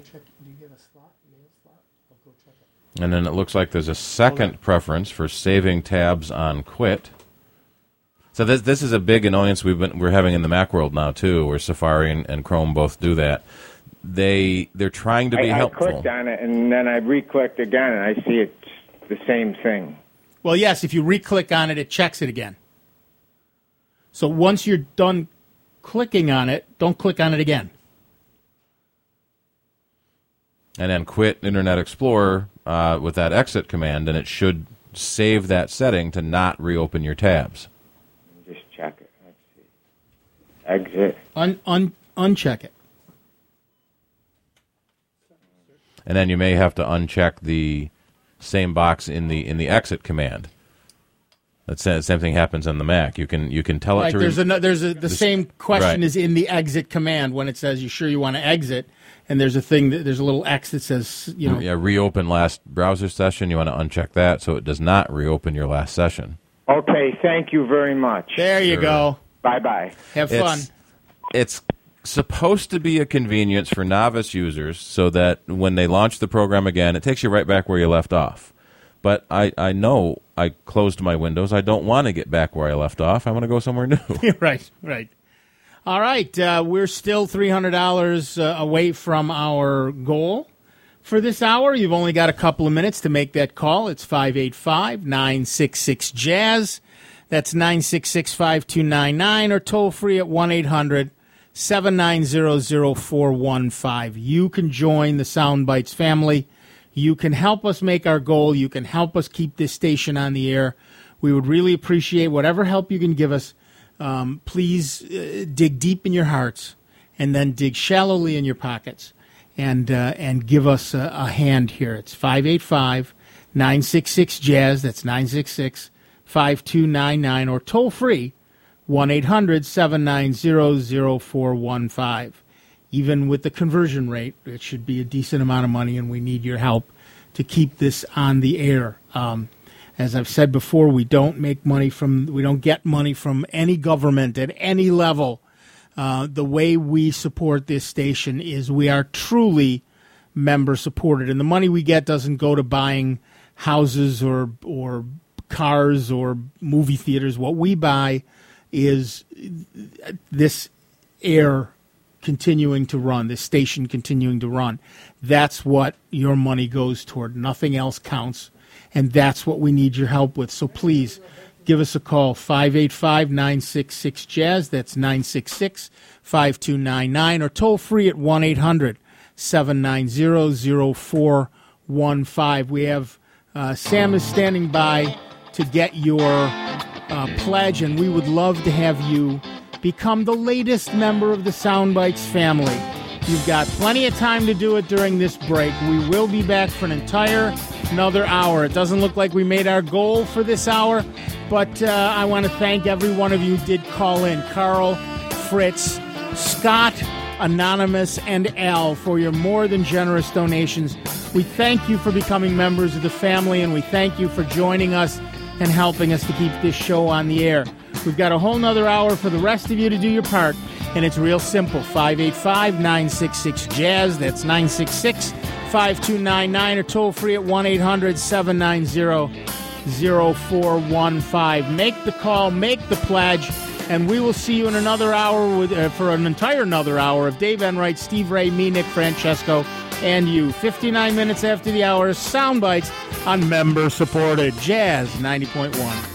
And then it looks like there's a second preference for saving tabs on quit. So this is a big annoyance we're having in the Mac world now too, where Safari and Chrome both do that. They're trying to be helpful. I clicked on it, and then I re-clicked again, and I see it's the same thing. Well, yes, if you re-click on it, it checks it again. So once you're done clicking on it, don't click on it again. And then quit Internet Explorer with that exit command, and it should save that setting to not reopen your tabs. Just check it. Let's see. Exit. Uncheck it. And then you may have to uncheck the same box in the exit command. The same thing happens on the Mac. You can tell it to. The same question right. is in the exit command when it says you sure you want to exit, and there's a little X that says reopen last browser session. You want to uncheck that so it does not reopen your last session. Okay, thank you very much. There you go. Bye-bye. Have fun. It's supposed to be a convenience for novice users so that when they launch the program again, it takes you right back where you left off. But I know I closed my windows. I don't want to get back where I left off. I want to go somewhere new. Right. All right. We're still $300 away from our goal for this hour. You've only got a couple of minutes to make that call. It's 585-966-JAZZ. That's 966-5299 or toll free at 1-800-790-0415. You can join the Soundbites family. You can help us make our goal. You can help us keep this station on the air. We would really appreciate whatever help you can give us. Please dig deep in your hearts and then dig shallowly in your pockets and give us a hand here. It's 585-966-JAZZ. That's 966-5299 or toll free 1-800-790-0415. Even with the conversion rate, it should be a decent amount of money, and we need your help to keep this on the air. As I've said before, we don't get money from any government at any level. The way we support this station is we are truly member supported, and the money we get doesn't go to buying houses or cars or movie theaters. What we buy is this air continuing to run, this station continuing to run. That's what your money goes toward. Nothing else counts, and that's what we need your help with. So please give us a call, 585-966-JAZZ. That's 966-5299, or toll free at 1-800-790-0415. We have Sam is standing by to get your pledge, and we would love to have you become the latest member of the Soundbites family. You've got plenty of time to do it during this break. We will be back for another hour. It doesn't look like we made our goal for this hour, but I want to thank every one of you who did call in. Carl, Fritz, Scott, Anonymous, and Al for your more than generous donations. We thank you for becoming members of the family, and we thank you for joining us and helping us to keep this show on the air. We've got a whole nother hour for the rest of you to do your part, and it's real simple. 585-966-JAZZ. That's 966-5299, or toll free at 1-800-790-0415. Make the call, make the pledge, and we will see you in another hour for an entire another hour of Dave Enright, Steve Ray, me, Nick Francesco, and you. 59 minutes after the hour, Soundbites on member-supported Jazz 90.1.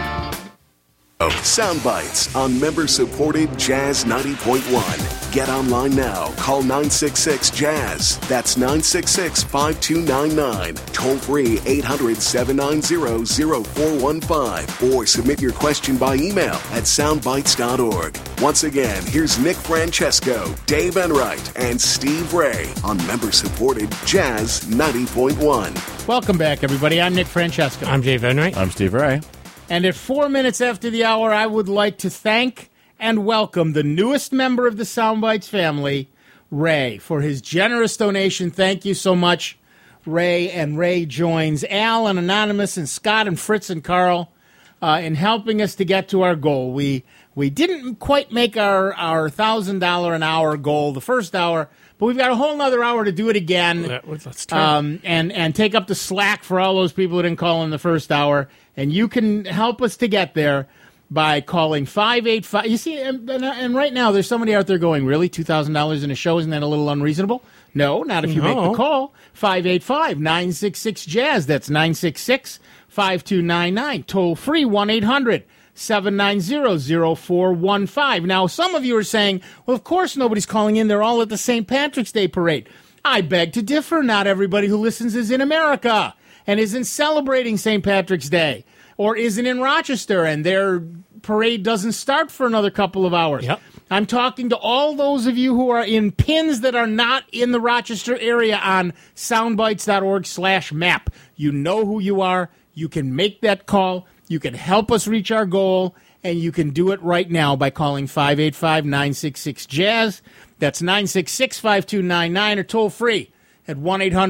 Soundbites on member-supported Jazz 90.1. Get online now. Call 966-JAZZ. That's 966-5299. Toll free 800-790-0415. Or submit your question by email at soundbites.org. Once again, here's Nick Francesco, Dave Enright, and Steve Ray on member-supported Jazz 90.1. Welcome back, everybody. I'm Nick Francesco. I'm Dave Enright. I'm Steve Ray. And at 4 minutes after the hour, I would like to thank and welcome the newest member of the Soundbites family, Ray, for his generous donation. Thank you so much, Ray. And Ray joins Al and Anonymous and Scott and Fritz and Carl in helping us to get to our goal. We didn't quite make our $1,000 an hour goal the first hour, but we've got a whole other hour to do it again. Let's try. And take up the slack for all those people who didn't call in the first hour. And you can help us to get there by calling 585. You see, and right now there's somebody out there going, really, $2,000 in a show? Isn't that a little unreasonable? No, not if you make the call. 585-966-JAZZ. That's 966-5299. Toll free 1-800 790-0415. Now, some of you are saying, well, of course nobody's calling in. They're all at the St. Patrick's Day parade. I beg to differ. Not everybody who listens is in America and isn't celebrating St. Patrick's Day or isn't in Rochester, and their parade doesn't start for another couple of hours. Yep. I'm talking to all those of you who are in pins that are not in the Rochester area on soundbites.org/map. You know who you are. You can make that call. You can help us reach our goal, and you can do it right now by calling 585-966-JAZZ. That's 966-5299 or toll free at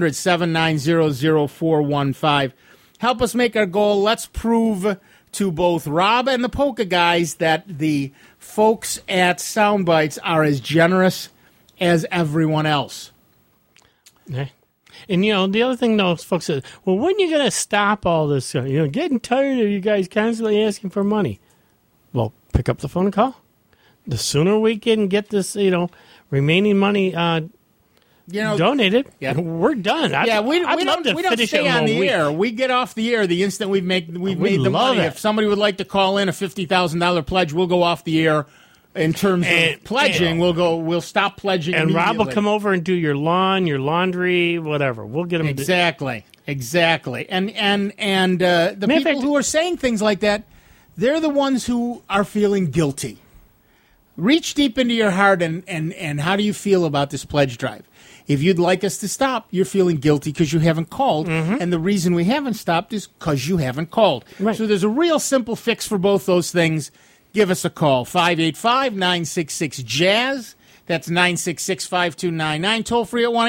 1-800-790-0415. Help us make our goal. Let's prove to both Rob and the Polka guys that the folks at Soundbites are as generous as everyone else. Okay. And, the other thing, though, folks say, well, when are you going to stop all this? Getting tired of you guys constantly asking for money. Well, pick up the phone and call. The sooner we can get this, remaining money donated, we're done. We don't stay on the air. We get off the air the instant we've made the money. If somebody would like to call in a $50,000 pledge, we'll go off the air. In terms of pledging, we'll stop pledging. And Rob will come over and do your lawn, your laundry, whatever. We'll get him exactly. And the people who are saying things like that, they're the ones who are feeling guilty. Reach deep into your heart and how do you feel about this pledge drive? If you'd like us to stop, you're feeling guilty because you haven't called. Mm-hmm. And the reason we haven't stopped is because you haven't called. Right. So there's a real simple fix for both those things. Give us a call, 585-966-JAZZ. That's 966-5299. Toll free at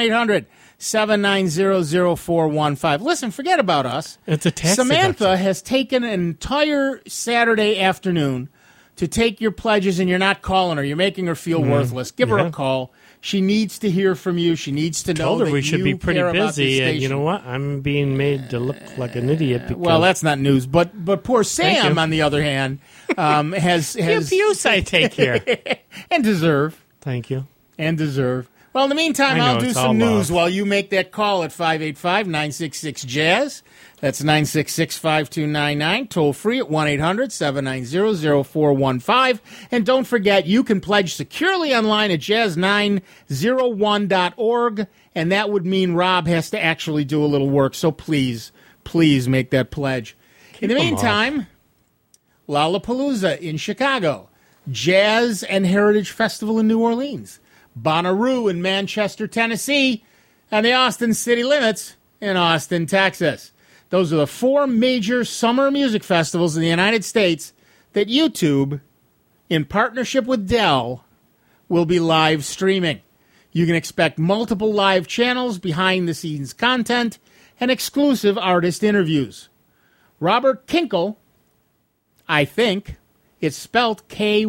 1-800-790-0415. Listen, forget about us. It's a tax Samantha has taken an entire Saturday afternoon to take your pledges, and you're not calling her. You're making her feel worthless. Give her a call. She needs to hear from you. She needs to know that we should be pretty busy, and you know what? I'm being made to look like an idiot. Because well, that's not news. But poor Sam, on the other hand, has the abuse I take here and deserve. Thank you. And deserve. Well, in the meantime, I'll do some news while you make that call at 585-966-JAZZ. That's 966-5299. Toll free at 1-800-790-0415. And don't forget, you can pledge securely online at jazz901.org. And that would mean Rob has to actually do a little work. So please make that pledge. In the meantime, Lollapalooza in Chicago, Jazz and Heritage Festival in New Orleans, Bonnaroo in Manchester, Tennessee, and the Austin City Limits in Austin, Texas. Those are the 4 major summer music festivals in the United States that YouTube, in partnership with Dell, will be live streaming. You can expect multiple live channels, behind-the-scenes content, and exclusive artist interviews. Robert Kinkle, I think, it's spelled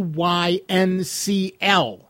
Kyncl,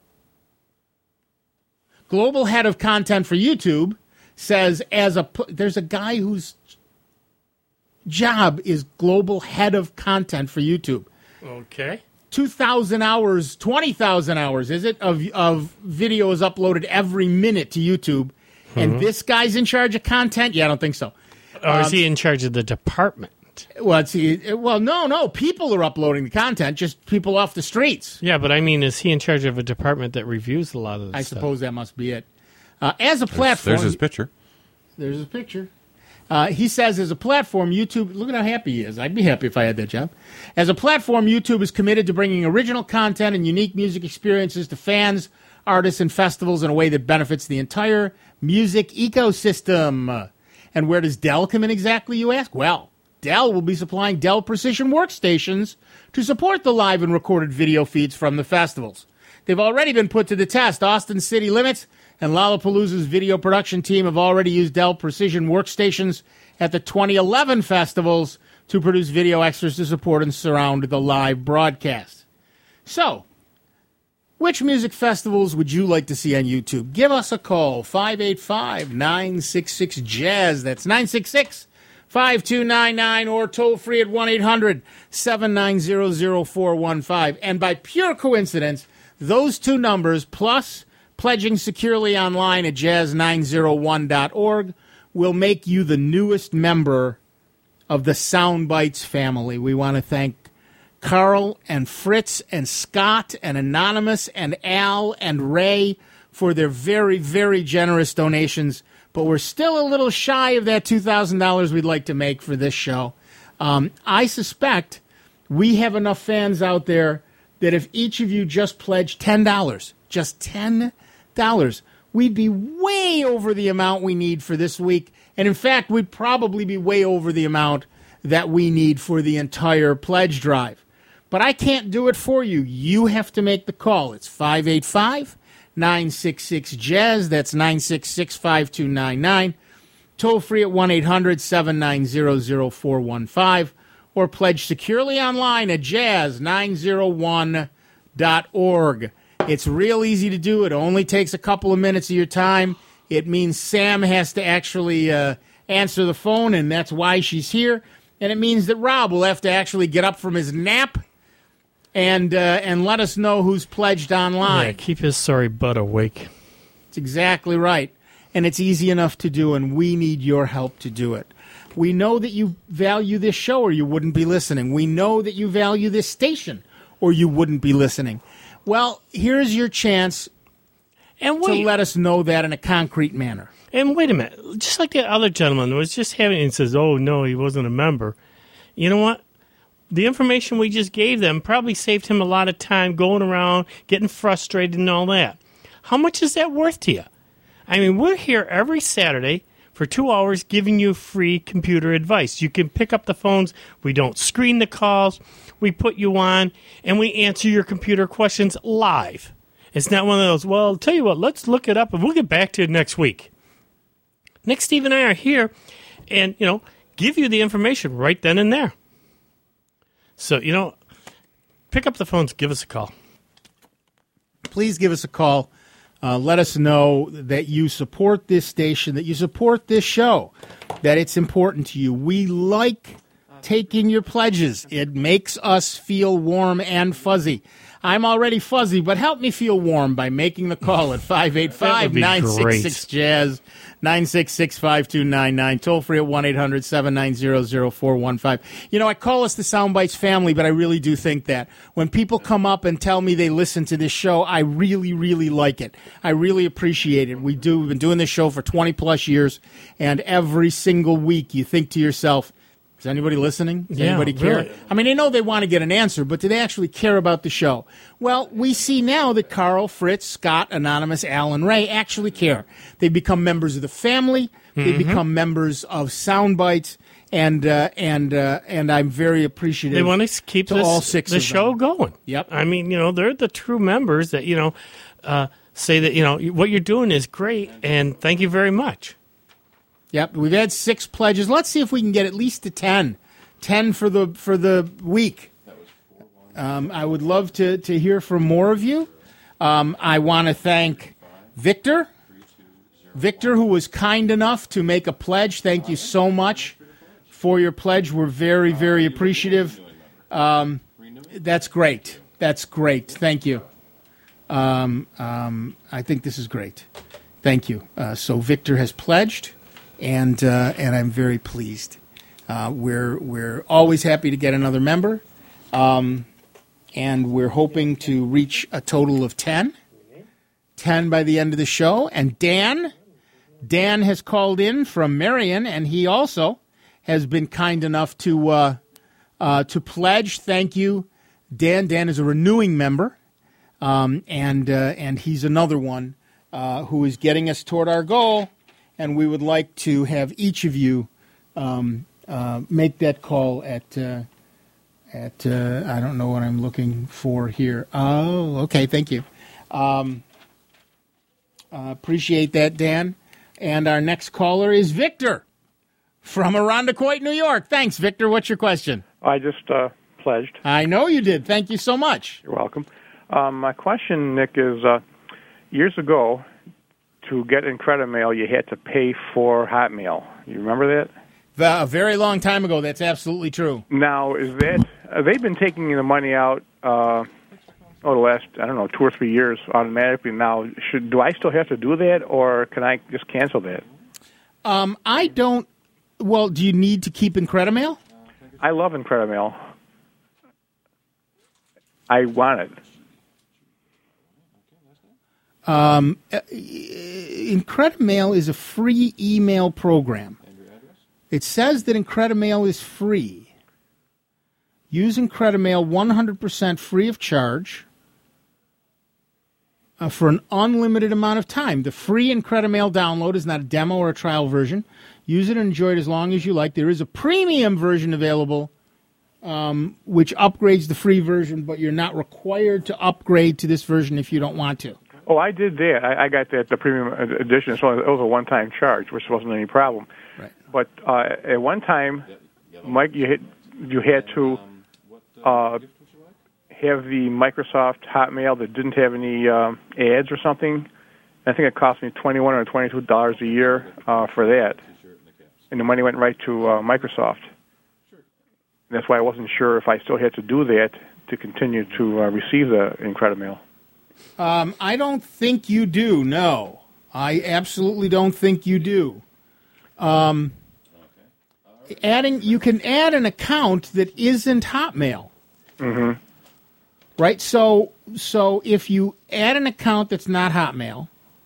global head of content for YouTube, says there's a guy whose job is global head of content for YouTube. Okay. 2,000 hours, 20,000 hours, is it, of video is uploaded every minute to YouTube. And this guy's in charge of content? Yeah, I don't think so. Or is he in charge of the department? Well, no. People are uploading the content, just people off the streets. Yeah, but I mean, is he in charge of a department that reviews a lot of this stuff? I suppose that must be it. As a platform... There's his picture. There's his picture. He says, as a platform, YouTube... Look at how happy he is. I'd be happy if I had that job. As a platform, YouTube is committed to bringing original content and unique music experiences to fans, artists, and festivals in a way that benefits the entire music ecosystem. And where does Dell come in exactly, you ask? Well, Dell will be supplying Dell Precision workstations to support the live and recorded video feeds from the festivals. They've already been put to the test. Austin City Limits and Lollapalooza's video production team have already used Dell Precision workstations at the 2011 festivals to produce video extras to support and surround the live broadcast. So, which music festivals would you like to see on YouTube? Give us a call, 585-966-JAZZ. That's 966-5299, or toll free at 1-800-790-0415. And by pure coincidence, those two numbers, plus pledging securely online at jazz901.org, will make you the newest member of the Soundbites family. We want to thank Carl and Fritz and Scott and Anonymous and Al and Ray for their very, very generous donations. But we're still a little shy of that $2,000 we'd like to make for this show. I suspect we have enough fans out there that if each of you just pledged $10, just $10, we'd be way over the amount we need for this week. And in fact, we'd probably be way over the amount that we need for the entire pledge drive. But I can't do it for you. You have to make the call. It's 585-966-JAZZ. That's 966-5299. Toll free at 1-800-790-0415. Or pledge securely online at jazz901.org. It's real easy to do. It only takes a couple of minutes of your time. It means Sam has to actually answer the phone, and that's why she's here. And it means that Rob will have to actually get up from his nap and let us know who's pledged online. Yeah, keep his sorry butt awake. That's exactly right. And it's easy enough to do, and we need your help to do it. We know that you value this show or you wouldn't be listening. We know that you value this station or you wouldn't be listening. Well, here's your chance to let us know that in a concrete manner. And wait a minute. Just like that other gentleman was just having and says, oh, no, he wasn't a member. You know what? The information we just gave them probably saved him a lot of time going around, getting frustrated and all that. How much is that worth to you? I mean, we're here every Saturday for 2 hours giving you free computer advice. You can pick up the phones. We don't screen the calls. We put you on, and we answer your computer questions live. It's not one of those, well, I'll tell you what, let's look it up, and we'll get back to it next week. Nick, Steve, and I are here and, give you the information right then and there. So, pick up the phones, give us a call. Please give us a call. Let us know that you support this station, that you support this show, that it's important to you. We like taking your pledges. It makes us feel warm and fuzzy. I'm already fuzzy, but help me feel warm by making the call at 585-966-JAZZ, 966-5299, toll free at 1-800-790-0415. I call us the Soundbites family, but I really do think that. When people come up and tell me they listen to this show, I really, really like it. I really appreciate it. We've been doing this show for 20-plus years, and every single week you think to yourself, is anybody listening? Does anybody care? Really. I mean, they know they want to get an answer, but do they actually care about the show? Well, we see now that Carl, Fritz, Scott, Anonymous, Al, and Ray actually care. They become members of the family. They become members of Soundbites, and I'm very appreciative. They want to keep the show going. Yep. I mean, they're the true members that say that what you're doing is great, and thank you very much. Yep, we've had 6 pledges. Let's see if we can get at least to 10. 10 for the week. I would love to hear from more of you. I want to thank Victor. Victor, who was kind enough to make a pledge. Thank you so much for your pledge. We're very, very appreciative. That's great. That's great. Thank you. I think this is great. Thank you. So Victor has pledged. And I'm very pleased. We're always happy to get another member, and we're hoping to reach a total of 10 by the end of the show. And Dan has called in from Marion, and he also has been kind enough to pledge. Thank you, Dan. Dan is a renewing member, and he's another one who is getting us toward our goal. And we would like to have each of you make that call at I don't know what I'm looking for here. Oh, okay, thank you. Appreciate that, Dan. And our next caller is Victor from Irondequoit, New York. Thanks, Victor. What's your question? I just pledged. I know you did. Thank you so much. You're welcome. My question, Nick, is years ago, to get IncrediMail, you had to pay for Hotmail. You remember that? A very long time ago. That's absolutely true. Now, they've been taking the money out the last, 2 or 3 years automatically. Now, do I still have to do that, or can I just cancel that? I don't. Well, do you need to keep IncrediMail? I love IncrediMail. I want it. Incredimail is a free email program. It says that Incredimail is free. Use Incredimail 100% free of charge for an unlimited amount of time. The free Incredimail download is not a demo or a trial version. Use it and enjoy it as long as you like. There is a premium version available, which upgrades the free version, but you're not required to upgrade to this version if you don't want to. Oh, I did that. I got the premium edition, so it was a one-time charge, which wasn't any problem. Right. But at one time, Mike, you had to have the Microsoft Hotmail that didn't have any ads or something. I think it cost me $21 or $22 a year for that, and the money went right to Microsoft. And that's why I wasn't sure if I still had to do that to continue to receive the Incredimail. I don't think you do, no. I absolutely don't think you do. You can add an account that isn't Hotmail. Mm-hmm. Right? So if you add an account that's not Hotmail,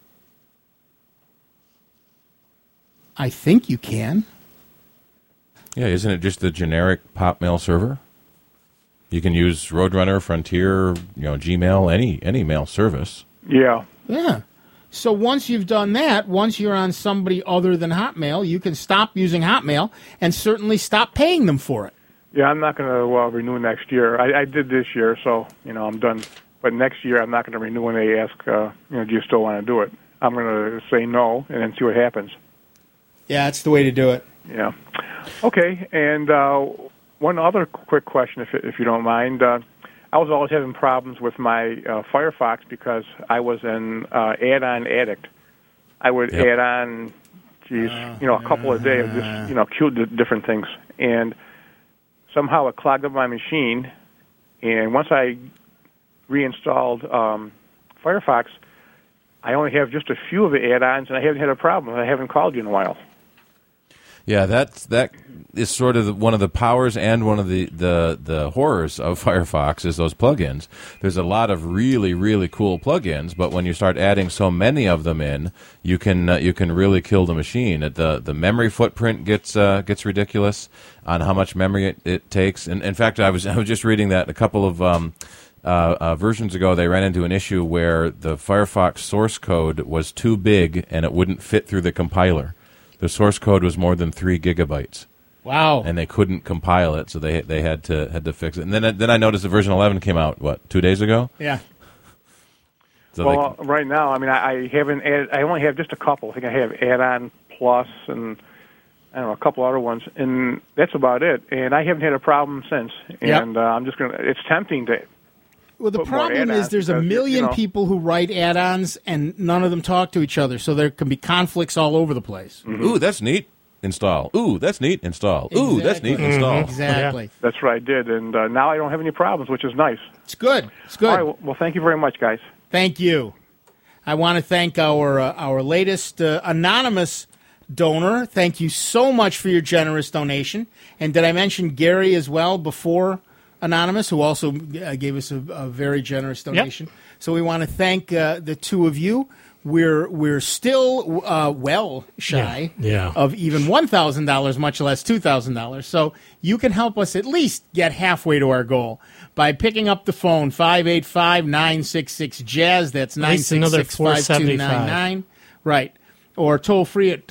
I think you can. Yeah, isn't it just the generic Hotmail server? You can use Roadrunner, Frontier, Gmail, any mail service. Yeah. Yeah. So once you've done that, once you're on somebody other than Hotmail, you can stop using Hotmail and certainly stop paying them for it. Yeah, I'm not going to renew next year. I did this year, so I'm done. But next year, I'm not going to renew when they ask, do you still want to do it? I'm going to say no and then see what happens. Yeah, that's the way to do it. Yeah. Okay, and one other quick question, if you don't mind. I was always having problems with my Firefox because I was an add-on addict. I would add on, a couple a day of just, cute different things. And somehow it clogged up my machine. And once I reinstalled Firefox, I only have just a few of the add-ons, and I haven't had a problem. I haven't called you in a while. Yeah, that is sort of one of the powers and one of the horrors of Firefox is those plugins. There's a lot of really, really cool plugins, but when you start adding so many of them in, you can really kill the machine. The memory footprint gets ridiculous on how much memory it takes. And in fact, I was just reading that a couple of versions ago, they ran into an issue where the Firefox source code was too big and it wouldn't fit through the compiler. The source code was more than 3 gigabytes. Wow! And they couldn't compile it, so they had to fix it. And then I noticed that version 11 came out 2 days ago. Yeah. So right now, I haven't added. I only have just a couple. I think I have Add-on Plus and a couple other ones, and that's about it. And I haven't had a problem since. And I'm just gonna. It's tempting to. Well, the problem is there's a million people who write add-ons, and none of them talk to each other, so there can be conflicts all over the place. Mm-hmm. Ooh, that's neat. Install. Ooh, that's neat. Install. Ooh, that's neat. Install. Exactly. Yeah. That's what I did, and now I don't have any problems, which is nice. It's good. It's good. All right, well, thank you very much, guys. Thank you. I want to thank our latest anonymous donor. Thank you so much for your generous donation. And did I mention Gary as well before Anonymous, who also gave us a very generous donation? Yep. So we want to thank the two of you. We're still well shy of even $1,000, much less $2,000. So you can help us at least get halfway to our goal by picking up the phone, 585-966-JAZZ. That's 966-5299. Right. Or toll free at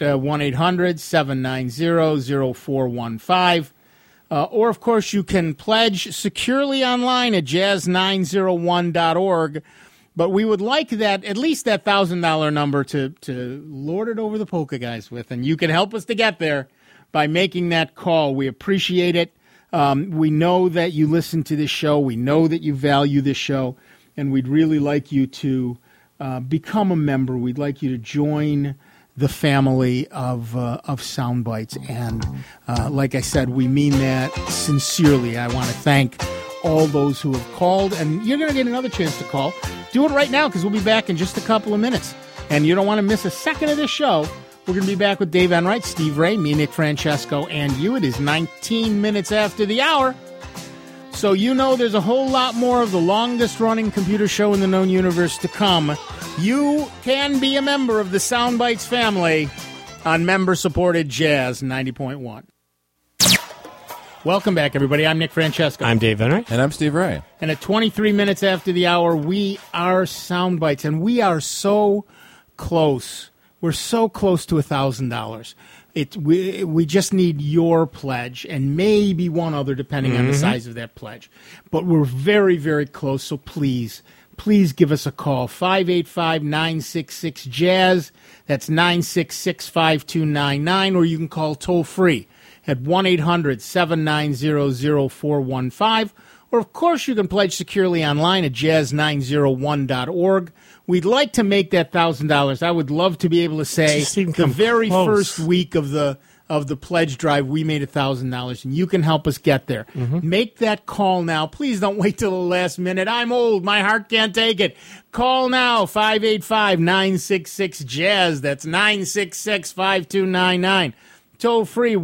1-800-790-0415. Or, of course, you can pledge securely online at jazz901.org. But we would like that, at least that $1,000 number to lord it over the polka guys with. And you can help us to get there by making that call. We appreciate it. We know that you listen to this show. We know that you value this show. And we'd really like you to become a member. We'd like you to join the family of Soundbites. And like I said, we mean that sincerely. I want to thank all those who have called. And you're going to get another chance to call. Do it right now, because we'll be back in just a couple of minutes. And you don't want to miss a second of this show. We're going to be back with Dave Enright, Steve Ray, me, Nick Francesco, and you. It is 19 minutes after the hour. So you know there's a whole lot more of the longest-running computer show in the known universe to come. You can be a member of the Soundbites family on member-supported Jazz 90.1. Welcome back, everybody. I'm Nick Francesco. I'm Dave Enright. And I'm Steve Ray. And at 23 minutes after the hour, we are Soundbites, and we are so close. We're so close to $1,000. We just need your pledge and maybe one other, depending on the size of that pledge. But we're very, very close, so please give us a call. 585-966-JAZZ. That's 966-5299. Or you can call toll-free at 1-800-790-0415. Or, of course, you can pledge securely online at jazz901.org. We'd like to make that $1,000. I would love to be able to say the very first week of the pledge drive, we made $1,000, and you can help us get there. Make that call now. Please don't wait till the last minute. I'm old. My heart can't take it. Call now, 585-966-JAZZ. That's 966-5299. Toll free,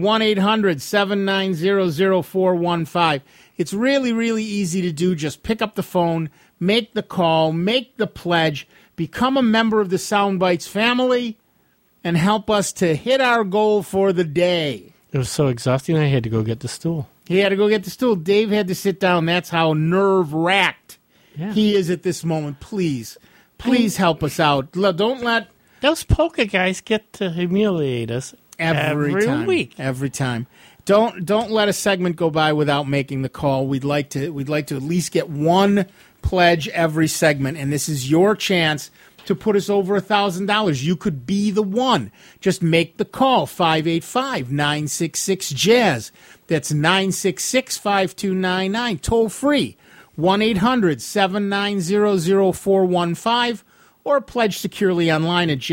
1-800-790-0415. It's really, really easy to do. Just pick up the phone, make the call, make the pledge, become a member of the Soundbites family, and help us to hit our goal for the day. It was so exhausting, I had to go get the stool. He had to go get the stool. Dave had to sit down. That's how nerve-wracked he is at this moment. Please help us out. Don't let those polka guys get to humiliate us every week. Every time. Don't let a segment go by without making the call. We'd like to at least get one pledge every segment, and this is your chance to put us over $1,000. You could be the one. Just make the call, 585-966-JAZZ. That's 966-5299. Toll free, 1-800-790-0415, or pledge securely online at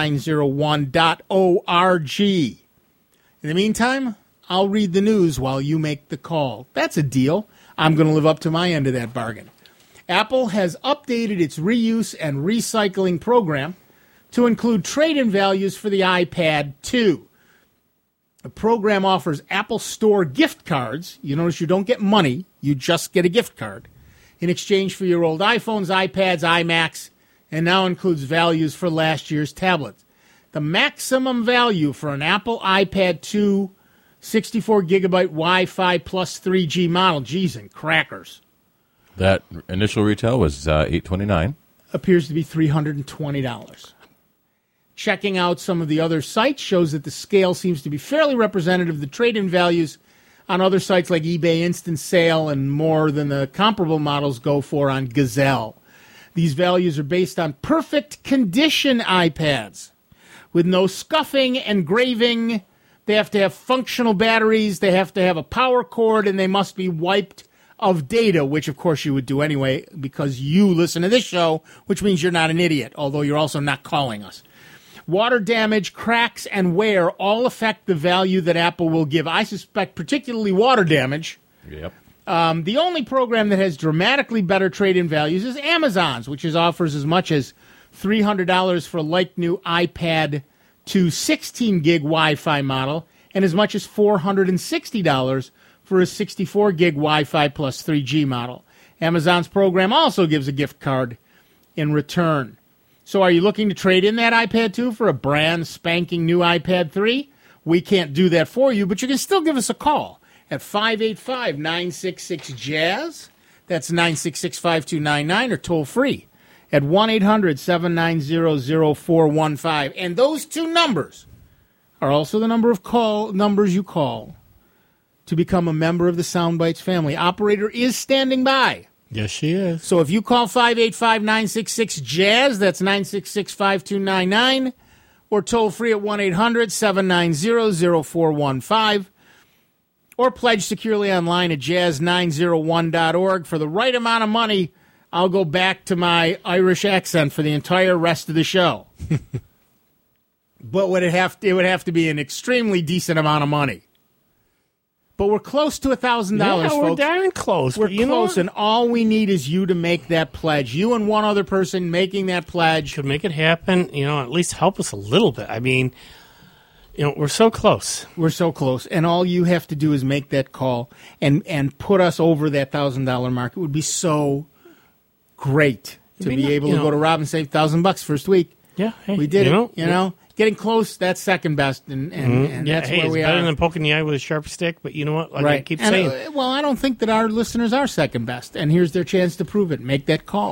jazz901.org. In the meantime, I'll read the news while you make the call. That's a deal. I'm going to live up to my end of that bargain. Apple has updated its reuse and recycling program to include trade-in values for the iPad 2. The program offers Apple Store gift cards. You notice you don't get money, you just get a gift card, in exchange for your old iPhones, iPads, iMacs, and now includes values for last year's tablets. The maximum value for an Apple iPad 2 64-gigabyte Wi-Fi plus 3G model, geez and crackers, that initial retail was $829. appears to be $320. Checking out some of the other sites shows that the scale seems to be fairly representative of the trade-in values on other sites like eBay Instant Sale and more than the comparable models go for on Gazelle. These values are based on perfect condition iPads with no scuffing, engraving. They have to have functional batteries, they have to have a power cord, and they must be wiped of data, which of course you would do anyway because you listen to this show, which means you're not an idiot, although you're also not calling us. Water damage, cracks, and wear all affect the value that Apple will give. I suspect particularly water damage. Yep. The only program that has dramatically better trade-in values is Amazon's, which offers as much as $300 for a like-new iPad 2 16-gig Wi-Fi model and as much as $460 for a 64-gig Wi-Fi plus 3G model. Amazon's program also gives a gift card in return. So are you looking to trade in that iPad 2 for a brand spanking new iPad 3? We can't do that for you, but you can still give us a call at 585-966-JAZZ. That's 966-5299 or toll free at 1-800-790-0415. And those two numbers are also the numbers you call to become a member of the Soundbites family. Operator is standing by. Yes, she is. So if you call 585-966-JAZZ, that's 966-5299, or toll free at 1-800-790-0415, or pledge securely online at jazz901.org. For the right amount of money, I'll go back to my Irish accent for the entire rest of the show. But it would have to be an extremely decent amount of money. But we're close to $1,000, folks. We're darn close. We're close, and all we need is you to make that pledge. You and one other person making that pledge. Could make it happen, at least help us a little bit. I mean, we're so close. We're so close, and all you have to do is make that call and put us over that $1,000 mark. It would be so great to be able to go to Rob and save $1,000 first week. Yeah, hey, we did it. You know, getting close, that's second best, and that's where we it's are. better than poking the eye with a sharp stick, but you know what? Like I keep saying. Well, I don't think that our listeners are second best, and here's their chance to prove it. Make that call,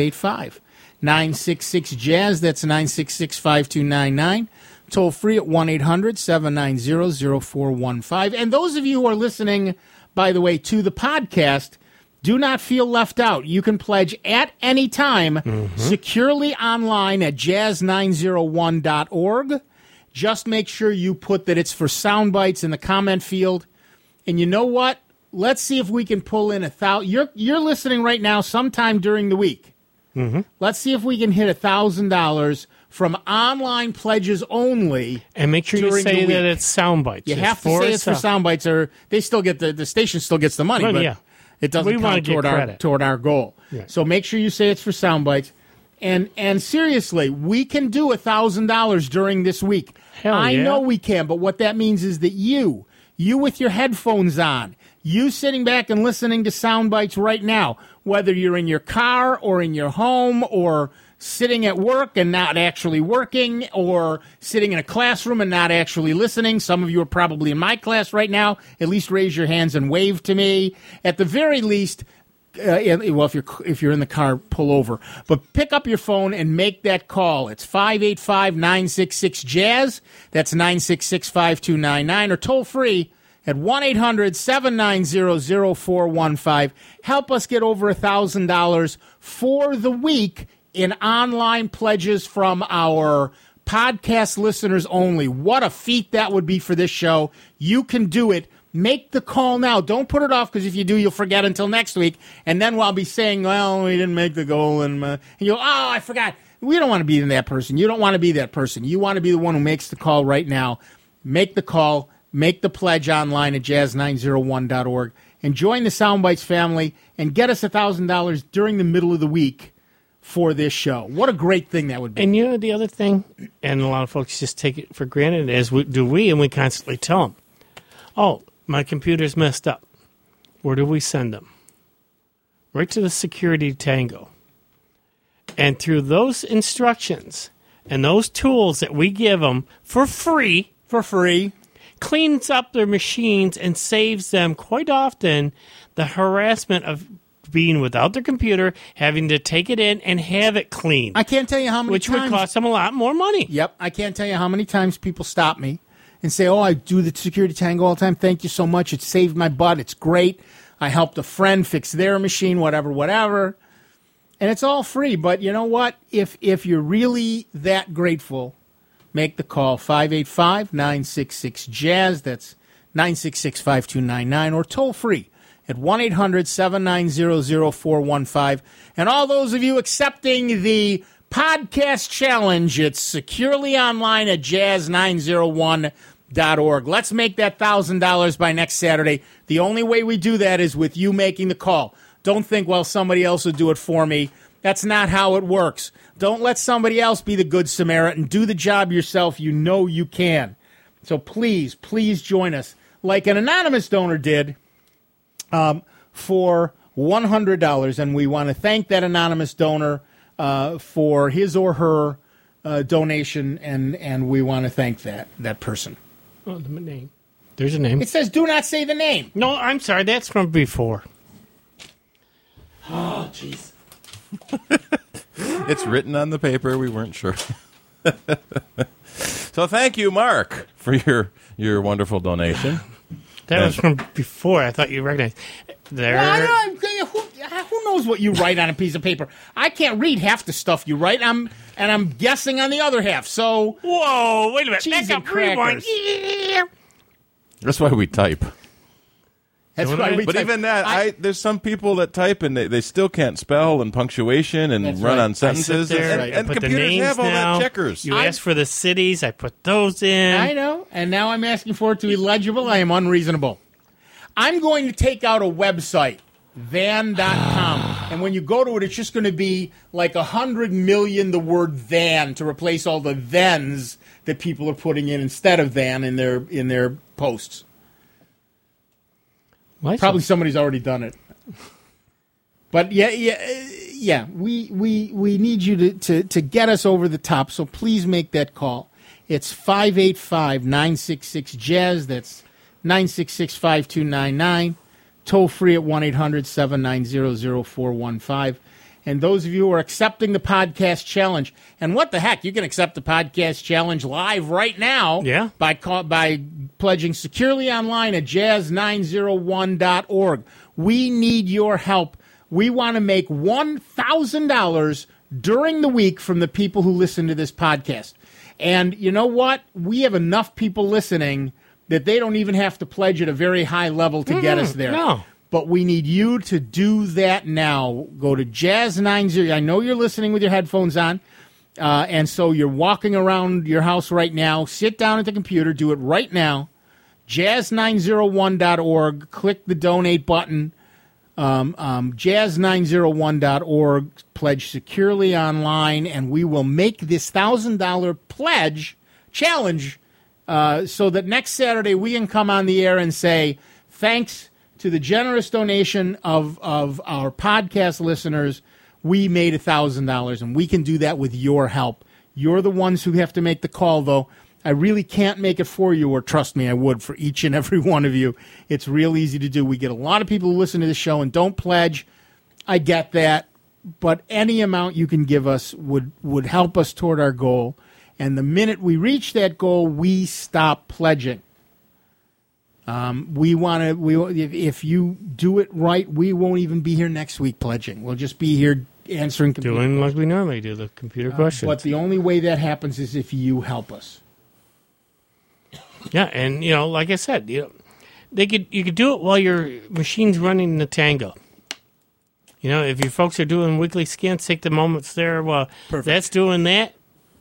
585-966-JAZZ. That's 966-5299. Toll free at 1-800-790-0415. And those of you who are listening, by the way, to the podcast, do not feel left out. You can pledge at any time securely online at jazz901.org. Just make sure you put that it's for sound bites in the comment field. And you know what? Let's see if we can pull in 1,000. You're listening right now sometime during the week. Let's see if we can hit $1,000 from online pledges only. And make sure you say that it's sound bites. You have to say it's for sound bites, or they still get the station still gets the money, but it doesn't count toward our goal. Yeah. So make sure you say it's for sound bites. And seriously, we can do $1,000 during this week. I know we can, but what that means is that you with your headphones on, you sitting back and listening to sound bites right now, whether you're in your car or in your home or sitting at work and not actually working, or sitting in a classroom and not actually listening. Some of you are probably in my class right now. At least raise your hands and wave to me. At the very least, well, if you're in the car, pull over. But pick up your phone and make that call. It's 585-966-JAZZ. That's 966-5299, or toll free at 1-800-790-0415. Help us get over $1,000 for the week in online pledges from our podcast listeners only. What a feat that would be for this show. You can do it. Make the call now. Don't put it off, because if you do, you'll forget until next week. And then I'll be saying, well, we didn't make the goal. And you'll, I forgot. We don't want to be that person. You don't want to be that person. You want to be the one who makes the call right now. Make the call. Make the pledge online at jazz901.org. And join the Soundbites family and get us $1,000 during the middle of the week for this show. What a great thing that would be. And you know the other thing, and a lot of folks just take it for granted, as we constantly tell them, oh, my computer's messed up. Where do we send them? Right to the Security Tango. And through those instructions and those tools that we give them for free, cleans up their machines and saves them quite often the harassment of being without their computer, having to take it in and have it cleaned. I can't tell you how many times. Which would cost them a lot more money. Yep. I can't tell you how many times people stop me and say, oh, I do the Security Tango all the time. Thank you so much. It saved my butt. It's great. I helped a friend fix their machine, whatever. And it's all free. But you know what? If you're really that grateful, make the call, 585-966-JAZZ. That's 966-5299, or toll free at 1-800-790-0415. And all those of you accepting the podcast challenge, it's securely online at jazz901.org. Let's make that $1,000 by next Saturday. The only way we do that is with you making the call. Don't think, well, somebody else will do it for me. That's not how it works. Don't let somebody else be the good Samaritan. Do the job yourself. You know you can. So please join us, like an anonymous donor did, for $100. And we want to thank that anonymous donor for his or her donation, and we want to thank that person. Oh, the name. There's a name. It says do not say the name. No, I'm sorry. That's from before. Oh, jeez. It's written on the paper. We weren't sure. So thank you, Mark, for your wonderful donation. That was from before. I thought you recognized. There. Well, who knows what you write on a piece of paper? I can't read half the stuff you write. I'm guessing on the other half. So whoa, wait a minute. Cheese and crackers. That's why we type. That's why we But type. even that, there's some people that type and they still can't spell and punctuation and run on sentences. I sit there, and put the computers names have all now. that checkers. You ask for the cities. I put those in. I know. And now I'm asking for it to be legible. I am unreasonable. I'm going to take out a website, van.com. And when you go to it, it's just going to be like 100 million the word van to replace all the thens that people are putting in instead of than in their posts. Probably somebody's already done it. But yeah. We need you to get us over the top. So please make that call. It's 585-966-JAZZ. That's 966-5299. Toll free at 1-800-790-0415. And those of you who are accepting the podcast challenge, and what the heck, you can accept the podcast challenge live right now by pledging securely online at jazz901.org. We need your help. We want to make $1,000 during the week from the people who listen to this podcast. And you know what? We have enough people listening that they don't even have to pledge at a very high level to get us there. No. But we need you to do that now. Go to Jazz90. I know you're listening with your headphones on, and so you're walking around your house right now. Sit down at the computer. Do it right now. Jazz901.org. Click the donate button. Jazz901.org. Pledge securely online, and we will make this $1,000 pledge challenge so that next Saturday we can come on the air and say, thanks to the generous donation of our podcast listeners, we made $1,000, and we can do that with your help. You're the ones who have to make the call, though. I really can't make it for you, or trust me, I would for each and every one of you. It's real easy to do. We get a lot of people who listen to the show and don't pledge. I get that, but any amount you can give us would help us toward our goal. And the minute we reach that goal, we stop pledging. If you do it right, we won't even be here next week pledging. We'll just be here answering computer doing questions. like we normally do, the computer questions. But the only way that happens is if you help us. Yeah, and like I said, you could do it while your machine's running the Tango. If your folks are doing weekly scans, take the moments there while that's doing that.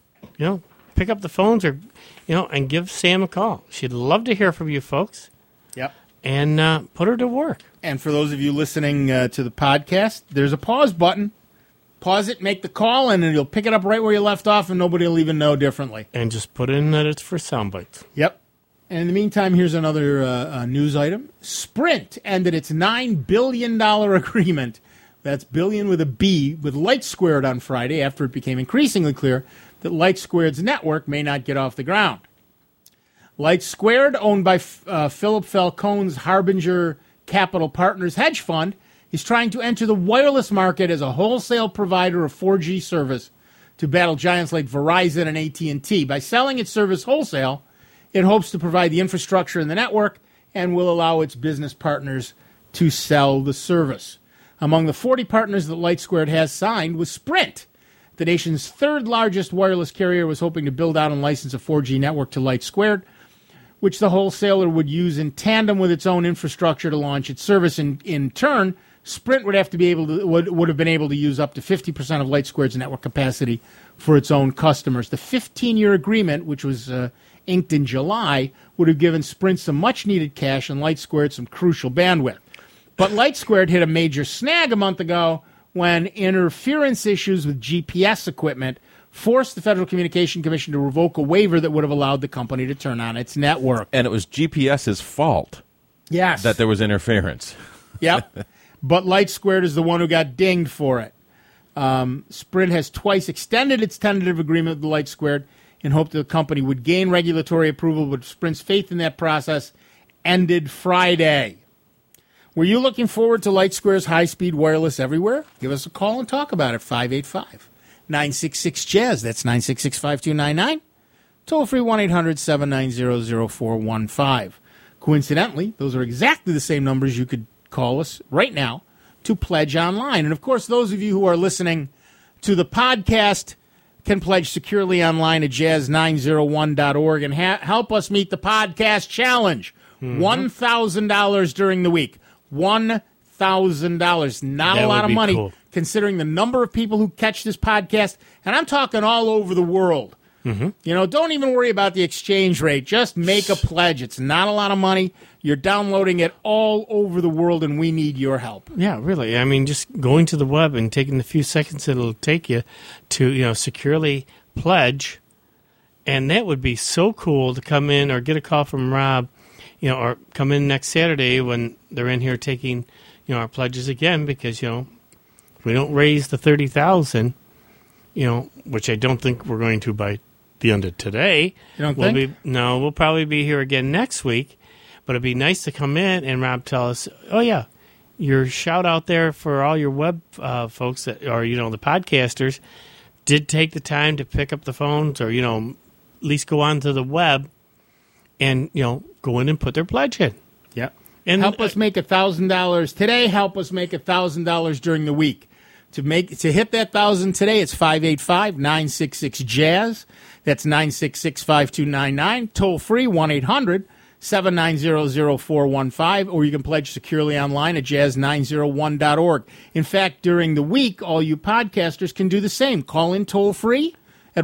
Pick up the phones and give Sam a call. She'd love to hear from you folks. Yep. And put her to work. And for those of you listening to the podcast, there's a pause button. Pause it, make the call, and then you'll pick it up right where you left off, and nobody will even know differently. And just put in that it's for sound bites. Yep. And in the meantime, here's another news item. Sprint ended its $9 billion agreement, that's billion with a B, with LightSquared on Friday after it became increasingly clear that LightSquared's network may not get off the ground. LightSquared, owned by Philip Falcone's Harbinger Capital Partners hedge fund, is trying to enter the wireless market as a wholesale provider of 4G service to battle giants like Verizon and AT&T. By selling its service wholesale, it hopes to provide the infrastructure and the network and will allow its business partners to sell the service. Among the 40 partners that LightSquared has signed was Sprint. The nation's third largest wireless carrier was hoping to build out and license a 4G network to LightSquared, which the wholesaler would use in tandem with its own infrastructure to launch its service. In turn, Sprint would have been able to use up to 50% of LightSquared's network capacity for its own customers. The 15-year agreement, which was inked in July, would have given Sprint some much-needed cash and LightSquared some crucial bandwidth. But LightSquared hit a major snag a month ago when interference issues with GPS equipment forced the Federal Communication Commission to revoke a waiver that would have allowed the company to turn on its network. And it was GPS's fault that there was interference. Yep. But LightSquared is the one who got dinged for it. Sprint has twice extended its tentative agreement with LightSquared in hope that the company would gain regulatory approval, but Sprint's faith in that process ended Friday. Were you looking forward to LightSquared's high-speed wireless everywhere? Give us a call and talk about it, 585-966-JAZZ. That's 966-5299. Toll-free 1-800-790-0415. Coincidentally, those are exactly the same numbers you could call us right now to pledge online. And, of course, those of you who are listening to the podcast can pledge securely online at jazz901.org and help us meet the podcast challenge. $1,000 during the week. $1,000. Not a lot of money, considering the number of people who catch this podcast. And I'm talking all over the world. Don't even worry about the exchange rate. Just make a pledge. It's not a lot of money. You're downloading it all over the world, and we need your help. Yeah, really. I mean, just going to the web and taking the few seconds it'll take you to, securely pledge And that would be so cool to come in or get a call from Rob, or come in next Saturday when they're in here taking, our pledges again, because, if we don't raise the $30,000, which I don't think we're going to by the end of today. You don't think? We'll probably be here again next week, but it'd be nice to come in and Rob tell us, oh yeah, your shout out there for all your web folks that, or, the podcasters did take the time to pick up the phones or, at least go onto the web and, go in and put their pledge in. Yeah. And help us make $1,000 today. Help us make $1,000 during the week. To hit that 1,000 today, it's 585-966-JAZZ. That's 966-5299. Toll free 1-800-790-0415, or you can pledge securely online at jazz901.org. In fact, during the week, all you podcasters can do the same. Call in toll free at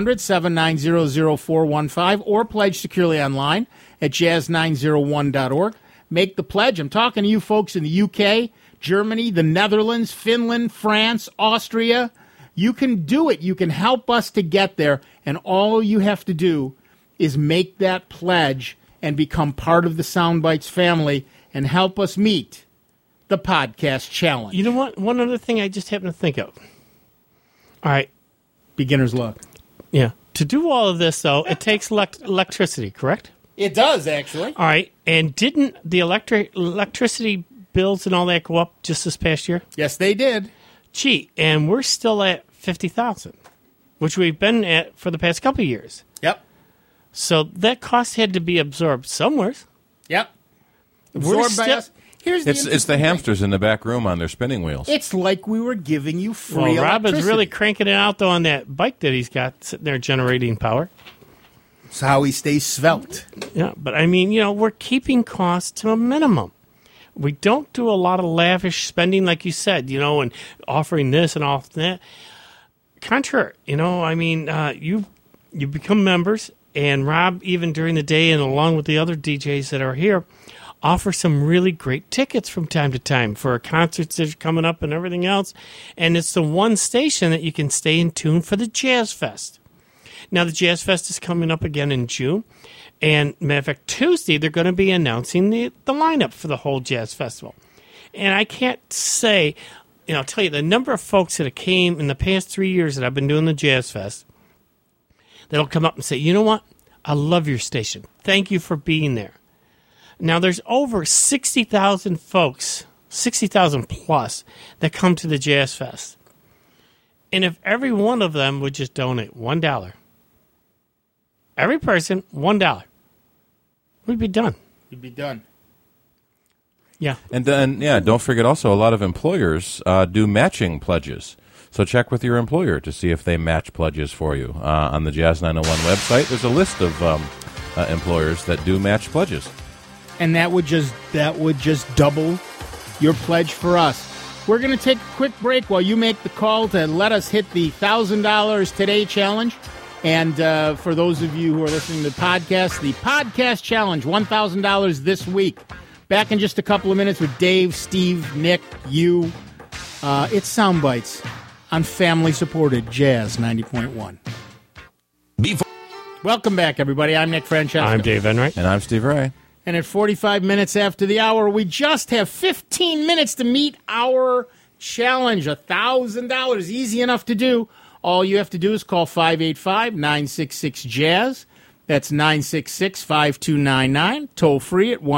1-800-790-0415 or pledge securely online at jazz901.org. Make the pledge. I'm talking to you folks in the UK, Germany, the Netherlands, Finland, France, Austria. You can do it. You can help us to get there, and all you have to do is make that pledge and become part of the Soundbites family and help us meet the podcast challenge. You know what? One other thing I just happened to think of. All right. Beginner's luck. Yeah. To do all of this, though, it takes electricity, correct? It does, actually. All right. And didn't the electricity bills and all that go up just this past year? Yes, they did. Gee, and we're still at $50,000, which we've been at for the past couple of years. Yep. So that cost had to be absorbed somewhere. Yep. Absorbed by us. It's the hamsters in the back room on their spinning wheels. It's like we were giving you free electricity. Robin's really cranking it out, though, on that bike that he's got sitting there generating power. It's how he stays svelte. Yeah, but I mean, we're keeping costs to a minimum. We don't do a lot of lavish spending, like you said, and offering this and all that. Contrary, you become members, and Rob, even during the day and along with the other DJs that are here, offer some really great tickets from time to time for concerts that are coming up and everything else. And it's the one station that you can stay in tune for the Jazz Fest. Now, the Jazz Fest is coming up again in June. And, matter of fact, Tuesday, they're going to be announcing the lineup for the whole Jazz Festival. And I can't say, I'll tell you, the number of folks that have came in the past 3 years that I've been doing the Jazz Fest, that'll come up and say, you know what? I love your station. Thank you for being there. Now, there's over 60,000 folks, 60,000 plus, that come to the Jazz Fest. And if every one of them would just donate $1, every person, $1, we'd be done. You'd be done. Yeah. And then, don't forget also a lot of employers do matching pledges. So check with your employer to see if they match pledges for you. On the Jazz 901 website, there's a list of employers that do match pledges. And that would just double your pledge for us. We're going to take a quick break while you make the call to let us hit the $1,000 Today challenge. And for those of you who are listening to the podcast challenge, $1,000 this week. Back in just a couple of minutes with Dave, Steve, Nick, you. It's Soundbites on family-supported Jazz 90.1. Welcome back, everybody. I'm Nick Francesco. I'm Dave Enright. And I'm Steve Ray. And at 45 minutes after the hour, we just have 15 minutes to meet our challenge. $1,000. Easy enough to do. All you have to do is call 585-966-JAZZ. That's 966-5299. Toll free at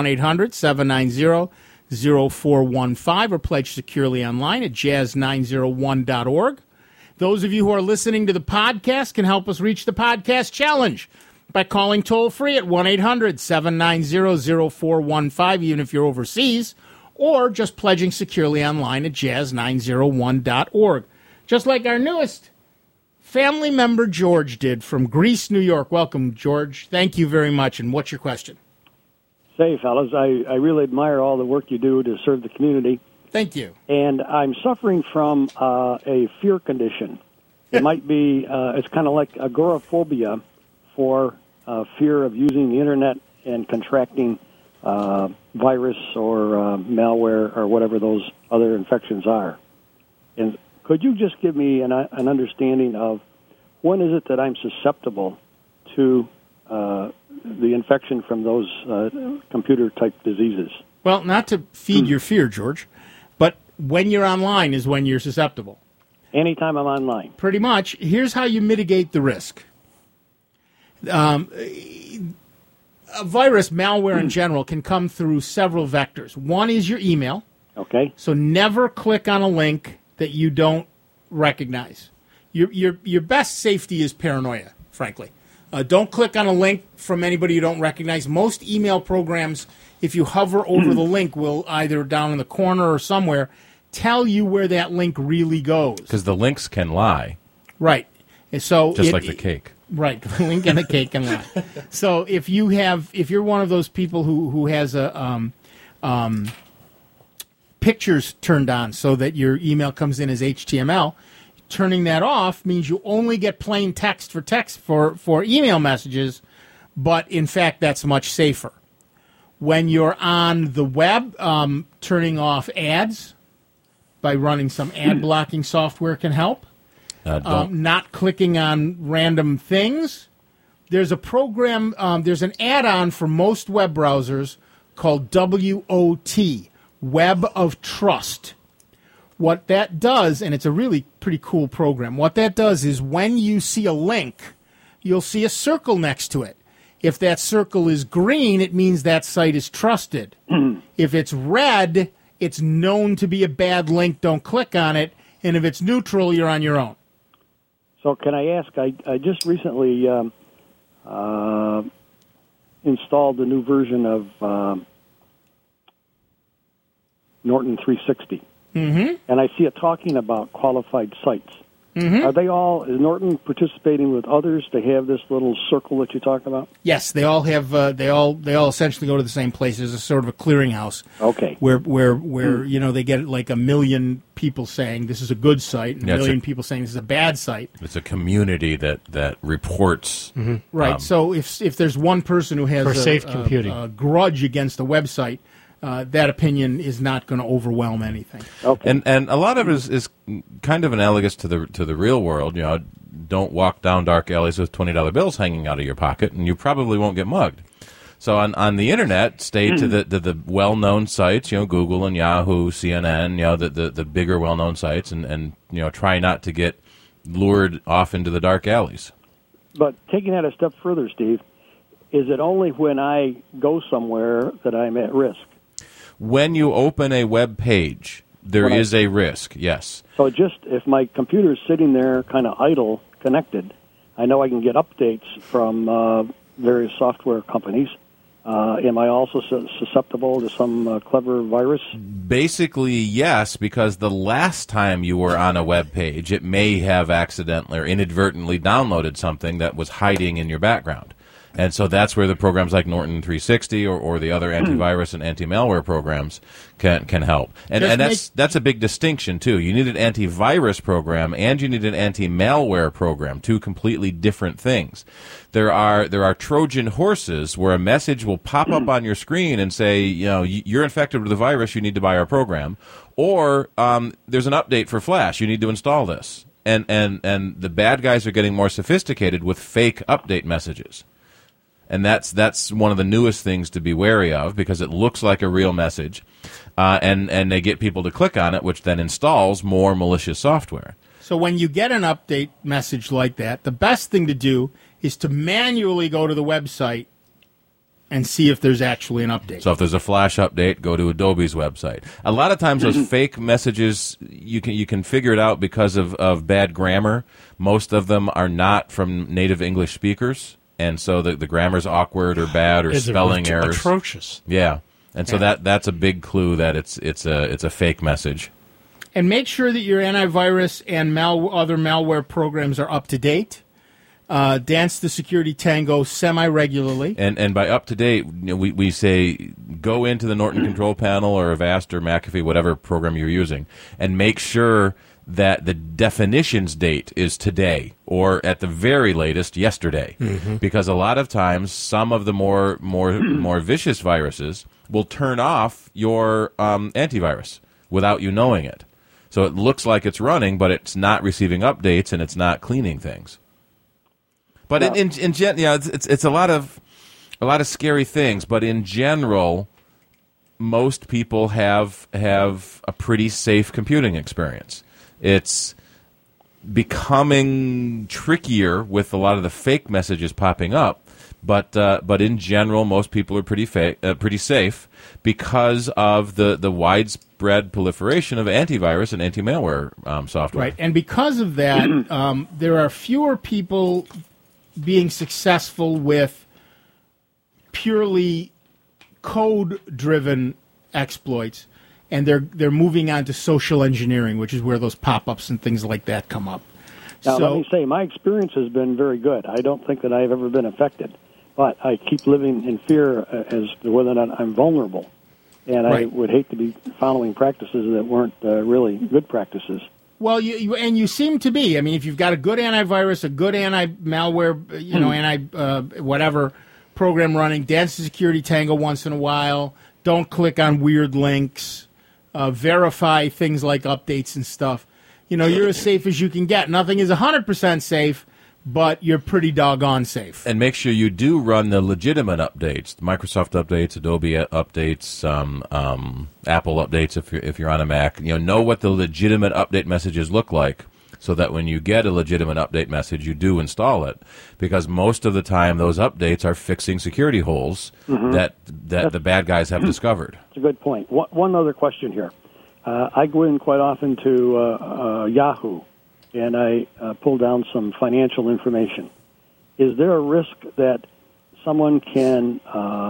1-800-790-0415 or pledge securely online at jazz901.org. Those of you who are listening to the podcast can help us reach the podcast challenge by calling toll-free at 1-800-790-0415, even if you're overseas, or just pledging securely online at jazz901.org. Just like our newest family member, George, did from Greece, New York. Welcome, George. Thank you very much. And what's your question? Say, fellas, I really admire all the work you do to serve the community. Thank you. And I'm suffering from a fear condition. It might be, it's kind of like agoraphobia for fear of using the Internet and contracting virus or malware or whatever those other infections are. And could you just give me an understanding of when is it that I'm susceptible to the infection from those computer-type diseases? Well, not to feed your fear, George, but when you're online is when you're susceptible. Anytime I'm online. Pretty much. Here's how you mitigate the risk. A virus, malware in general, can come through several vectors. One is your email. Okay. So never click on a link that you don't recognize. Your best safety is paranoia, frankly. Don't click on a link from anybody you don't recognize. Most email programs, if you hover over the link, will either down in the corner or somewhere tell you where that link really goes. Because the links can lie. Right. So just like the cake. Right, the link and the cake can lie. So if you're one of those people who has a pictures turned on so that your email comes in as HTML, turning that off means you only get plain text for email messages, but in fact that's much safer. When you're on the web, turning off ads by running some ad blocking software can help. Not clicking on random things. There's a program, there's an add-on for most web browsers called WOT, Web of Trust. What that does, and it's a really pretty cool program, what that does is when you see a link, you'll see a circle next to it. If that circle is green, it means that site is trusted. If it's red, it's known to be a bad link, don't click on it. And if it's neutral, you're on your own. So can I ask, I just recently installed a new version of Norton 360. Mm-hmm. And I see it talking about qualified sites. Mm-hmm. Are they all, is Norton participating with others to have this little circle that you talk about? Yes, they all have. They all essentially go to the same place. There's a sort of a clearinghouse. Okay. Where they get like 1 million people saying this is a good site, and 1 million people saying this is a bad site. It's a community that reports. Mm-hmm. Right. So if there's one person who has a grudge against a website, that opinion is not going to overwhelm anything. Okay. And a lot of it is kind of analogous to the real world. You know, don't walk down dark alleys with $20 bills hanging out of your pocket, and you probably won't get mugged. So on the internet, stay to the well-known sites. You know, Google and Yahoo, CNN. You know, the bigger well-known sites, and you know, try not to get lured off into the dark alleys. But taking that a step further, Steve, is it only when I go somewhere that I'm at risk? When you open a web page, there is a risk, yes. So just if my computer is sitting there kind of idle, connected, I know I can get updates from various software companies. Am I also susceptible to some clever virus? Basically, yes, because the last time you were on a web page, it may have accidentally or inadvertently downloaded something that was hiding in your background. And so that's where the programs like Norton 360 or the other antivirus and anti-malware programs can help. And that's a big distinction, too. You need an antivirus program and you need an anti-malware program, two completely different things. There are Trojan horses where a message will pop up on your screen and say, you know, you're infected with a virus, you need to buy our program. Or there's an update for Flash, you need to install this. And the bad guys are getting more sophisticated with fake update messages. And that's one of the newest things to be wary of because it looks like a real message, and they get people to click on it, which then installs more malicious software. So when you get an update message like that, the best thing to do is to manually go to the website and see if there's actually an update. So if there's a Flash update, go to Adobe's website. A lot of times those fake messages, you can figure it out because of bad grammar. Most of them are not from native English speakers. And so the grammar's awkward or bad or spelling errors. Atrocious. Yeah. And so that's a big clue that it's a fake message. And make sure that your antivirus and other malware programs are up to date. Dance the security tango semi-regularly. And by up to date, we say go into the Norton Control Panel or Avast or McAfee, whatever program you're using, and make sure that the definitions date is today or at the very latest yesterday. Mm-hmm. Because a lot of times some of the more vicious viruses will turn off your antivirus without you knowing it. So it looks like it's running, but it's not receiving updates and it's not cleaning things. But in it's a lot of scary things. But in general, most people have a pretty safe computing experience. It's becoming trickier with a lot of the fake messages popping up. But in general, most people are pretty safe because of the widespread proliferation of antivirus and anti-malware software. Right, and because of that, there are fewer people being successful with purely code-driven exploits, and they're moving on to social engineering, which is where those pop-ups and things like that come up. Now, let me say, my experience has been very good. I don't think that I've ever been affected. But I keep living in fear as to whether or not I'm vulnerable. And I would hate to be following practices that weren't really good practices. Well, you seem to be. I mean, if you've got a good antivirus, a good anti-malware, whatever program running, dance to security tango once in a while, don't click on weird links, verify things like updates and stuff. You're as safe as you can get. Nothing is 100% safe, but you're pretty doggone safe. And make sure you do run the legitimate updates, Microsoft updates, Adobe updates, Apple updates if you're on a Mac. Know what the legitimate update messages look like, so that when you get a legitimate update message, you do install it. Because most of the time, those updates are fixing security holes that the bad guys have discovered. That's a good point. One other question here. I go in quite often to Yahoo, and I pull down some financial information. Is there a risk that someone can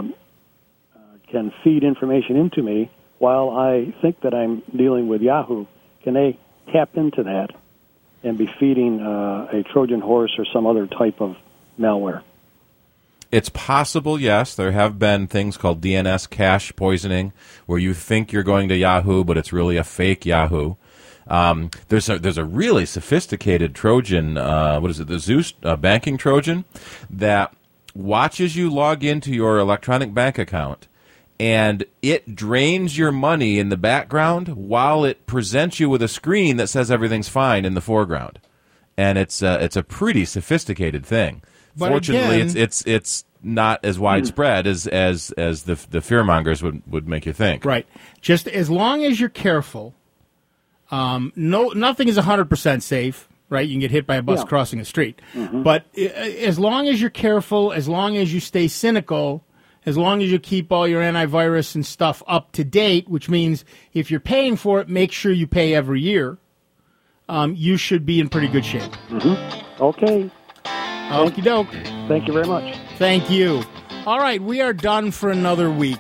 feed information into me while I think that I'm dealing with Yahoo? Can they tap into that and be feeding a Trojan horse or some other type of malware? It's possible, yes. There have been things called DNS cache poisoning, where you think you're going to Yahoo, but it's really a fake Yahoo. There's a really sophisticated Trojan, the Zeus banking Trojan, that watches you log into your electronic bank account, and it drains your money in the background while it presents you with a screen that says everything's fine in the foreground. And it's a pretty sophisticated thing. But fortunately, again, it's not as widespread as the fearmongers would make you think. Right. Just as long as you're careful. Nothing is 100% safe, right? You can get hit by a bus crossing a street. But as long as you're careful, as long as you stay cynical, as long as you keep all your antivirus and stuff up to date, which means if you're paying for it, make sure you pay every year, you should be in pretty good shape. Okay. Okie doke. Thank you very much. Thank you. All right, we are done for another week.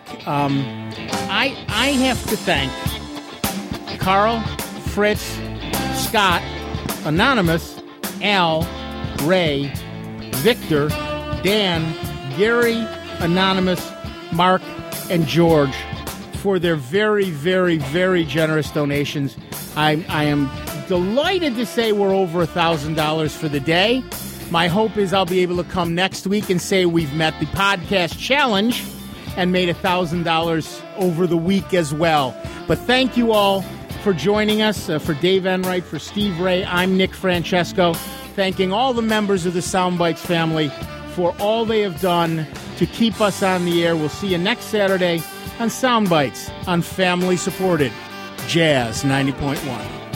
I have to thank Carl, Fritz, Scott, Anonymous, Al, Ray, Victor, Dan, Gary, Anonymous, Mark, and George for their very, very, very generous donations. I am delighted to say we're over $1,000 for the day. My hope is I'll be able to come next week and say we've met the podcast challenge and made $1,000 over the week as well. But thank you all for joining us. For Dave Enright, for Steve Ray, I'm Nick Francesco, thanking all the members of the Soundbites family for all they have done to keep us on the air. We'll see you next Saturday on Soundbites on family-supported Jazz 90.1.